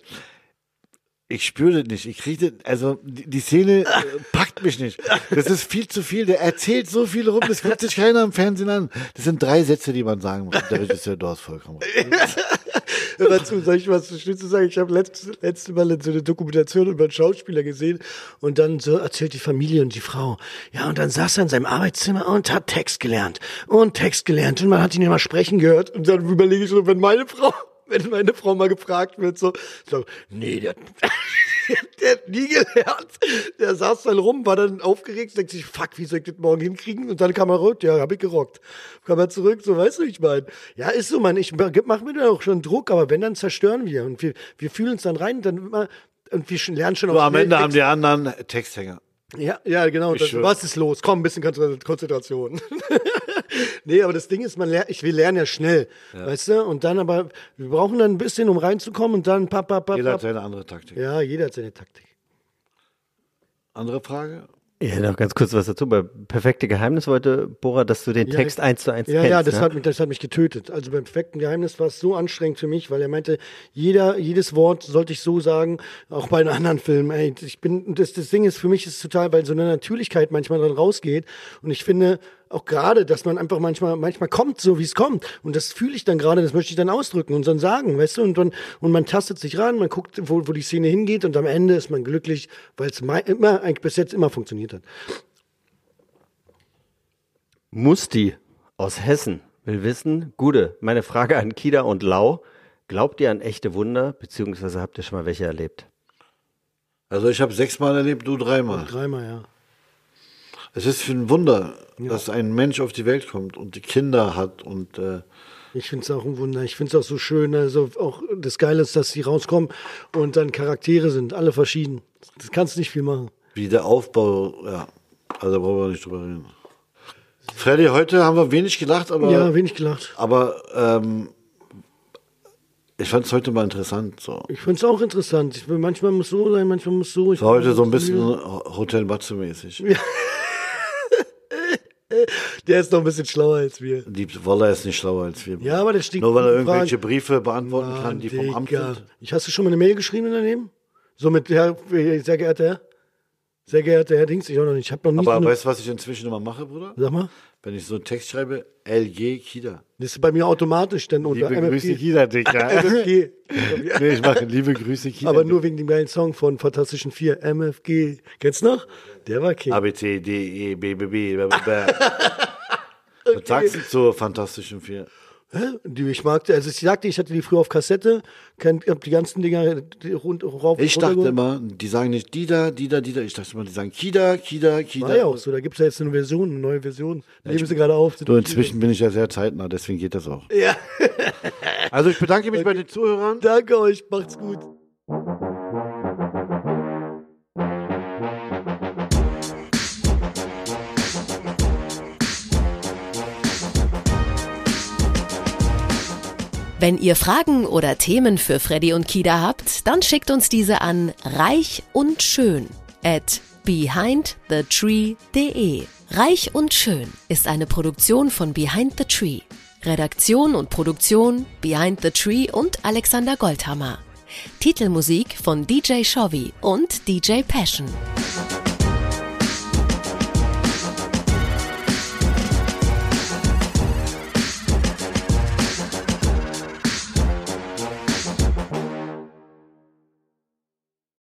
ich spüre das nicht. Ich kriege das, also die Szene packt mich nicht. Das ist viel zu viel. Der erzählt so viel rum, das guckt sich keiner im Fernsehen an. Das sind 3 Sätze, die man sagen muss. Der Regisseur, du hast vollkommen recht. Hör mal zu, soll ich was zu Schluss sagen? Ich habe letzte Mal so eine Dokumentation über einen Schauspieler gesehen und dann so erzählt die Familie und die Frau. Ja, und dann saß er in seinem Arbeitszimmer und hat Text gelernt. Und man hat ihn immer sprechen gehört. Und dann überlege ich so, wenn meine Frau mal gefragt wird, so nee, der hat nie gelernt. Der saß dann rum, war dann aufgeregt, denkt sich, fuck, wie soll ich das morgen hinkriegen? Und dann kam er rot, ja, hab ich gerockt. Kam er zurück, so, weißt du, ich meine. Ja, ist so, Mann, ich mach mir da auch schon Druck, aber wenn, dann zerstören wir. Und wir fühlen uns dann rein, dann immer, und wir lernen schon So, am Ende Text. haben die anderen Texthänger. Ja, genau. Was ist los? Komm, ein bisschen Konzentration. Nee, aber das Ding ist, wir lernen ja schnell, weißt du? Und dann aber, wir brauchen dann ein bisschen, um reinzukommen und dann Jeder hat seine andere Taktik. Ja, jeder hat seine Taktik. Andere Frage? Ja, noch ganz kurz was dazu. Bei Perfekte Geheimnis wollte Bora, dass du den Text 1:1 kennst. Ja, das ne? hat mich getötet. Also beim Perfekten Geheimnis war es so anstrengend für mich, weil er meinte, jedes Wort sollte ich so sagen, auch bei einem anderen Film. Ey, das Ding ist, für mich ist es total, weil so eine Natürlichkeit manchmal dann rausgeht. Und ich finde auch gerade, dass man einfach manchmal kommt, so wie es kommt. Und das fühle ich dann gerade, das möchte ich dann ausdrücken und dann sagen, weißt du? Und man tastet sich ran, man guckt, wo die Szene hingeht und am Ende ist man glücklich, weil es eigentlich bis jetzt immer funktioniert hat. Musti aus Hessen will wissen, Gude, meine Frage an Kida und Lau, glaubt ihr an echte Wunder, beziehungsweise habt ihr schon mal welche erlebt? Also ich habe 6-mal erlebt, du 3-mal. 3-mal, ja. Es ist für ein Wunder, dass ein Mensch auf die Welt kommt und die Kinder hat und ich finde es auch ein Wunder. Ich finde es auch so schön. Also auch das Geile ist, dass sie rauskommen und dann Charaktere sind, alle verschieden. Das kannst du nicht viel machen. wie der Aufbau, ja, also da brauchen wir nicht drüber reden. Freddy, heute haben wir wenig gelacht, aber Ja, wenig gelacht. Aber ich fand es heute mal interessant. So. Ich finde es auch interessant. Manchmal muss so sein, manchmal muss so. Es war heute so ein bisschen Hotel Matze-mäßig. Ja. Der ist noch ein bisschen schlauer als wir. Die Woller ist nicht schlauer als wir. Ja, aber der steht. Nur weil er irgendwelche Briefe beantworten kann, die vom Amt Digga. sind. Hast du schon mal eine Mail geschrieben daneben? So mit Herr, sehr geehrter Herr? Sehr geehrter Herr Dings, ich auch noch nicht. Ich habe noch nie Aber so eine, weißt du, was ich inzwischen immer mache, Bruder? Sag mal. Wenn ich so einen Text schreibe, LG Kida. Das ist bei mir automatisch dann unter Liebe Grüße Kida, Digga. MFG. Nee, ich mache liebe Grüße Kida. Aber nur wegen dem geilen Song von Fantastischen Vier, MFG. Kennst du noch? Der war King. A, B, C, D, E, B, B, B. Was sagst du zur Fantastischen Vier? Ich mag, also ich sagte, ich hatte die früher auf Kassette, hab die ganzen Dinger rauf. Ich dachte immer, die sagen nicht Dida. Ich dachte immer, die sagen Kida. War ja auch so, da gibt es ja jetzt eine neue Version. Nehmen sie gerade auf. Du, inzwischen bin ich ja sehr zeitnah, deswegen geht das auch. Ja. Also ich bedanke mich bei den Zuhörern. Danke euch, macht's gut. Wenn ihr Fragen oder Themen für Freddy und Kida habt, dann schickt uns diese an reichundschön@behindthetree.de. Reich und Schön ist eine Produktion von Behind the Tree. Redaktion und Produktion Behind the Tree und Alexander Goldhammer. Titelmusik von DJ Shovi und DJ Passion.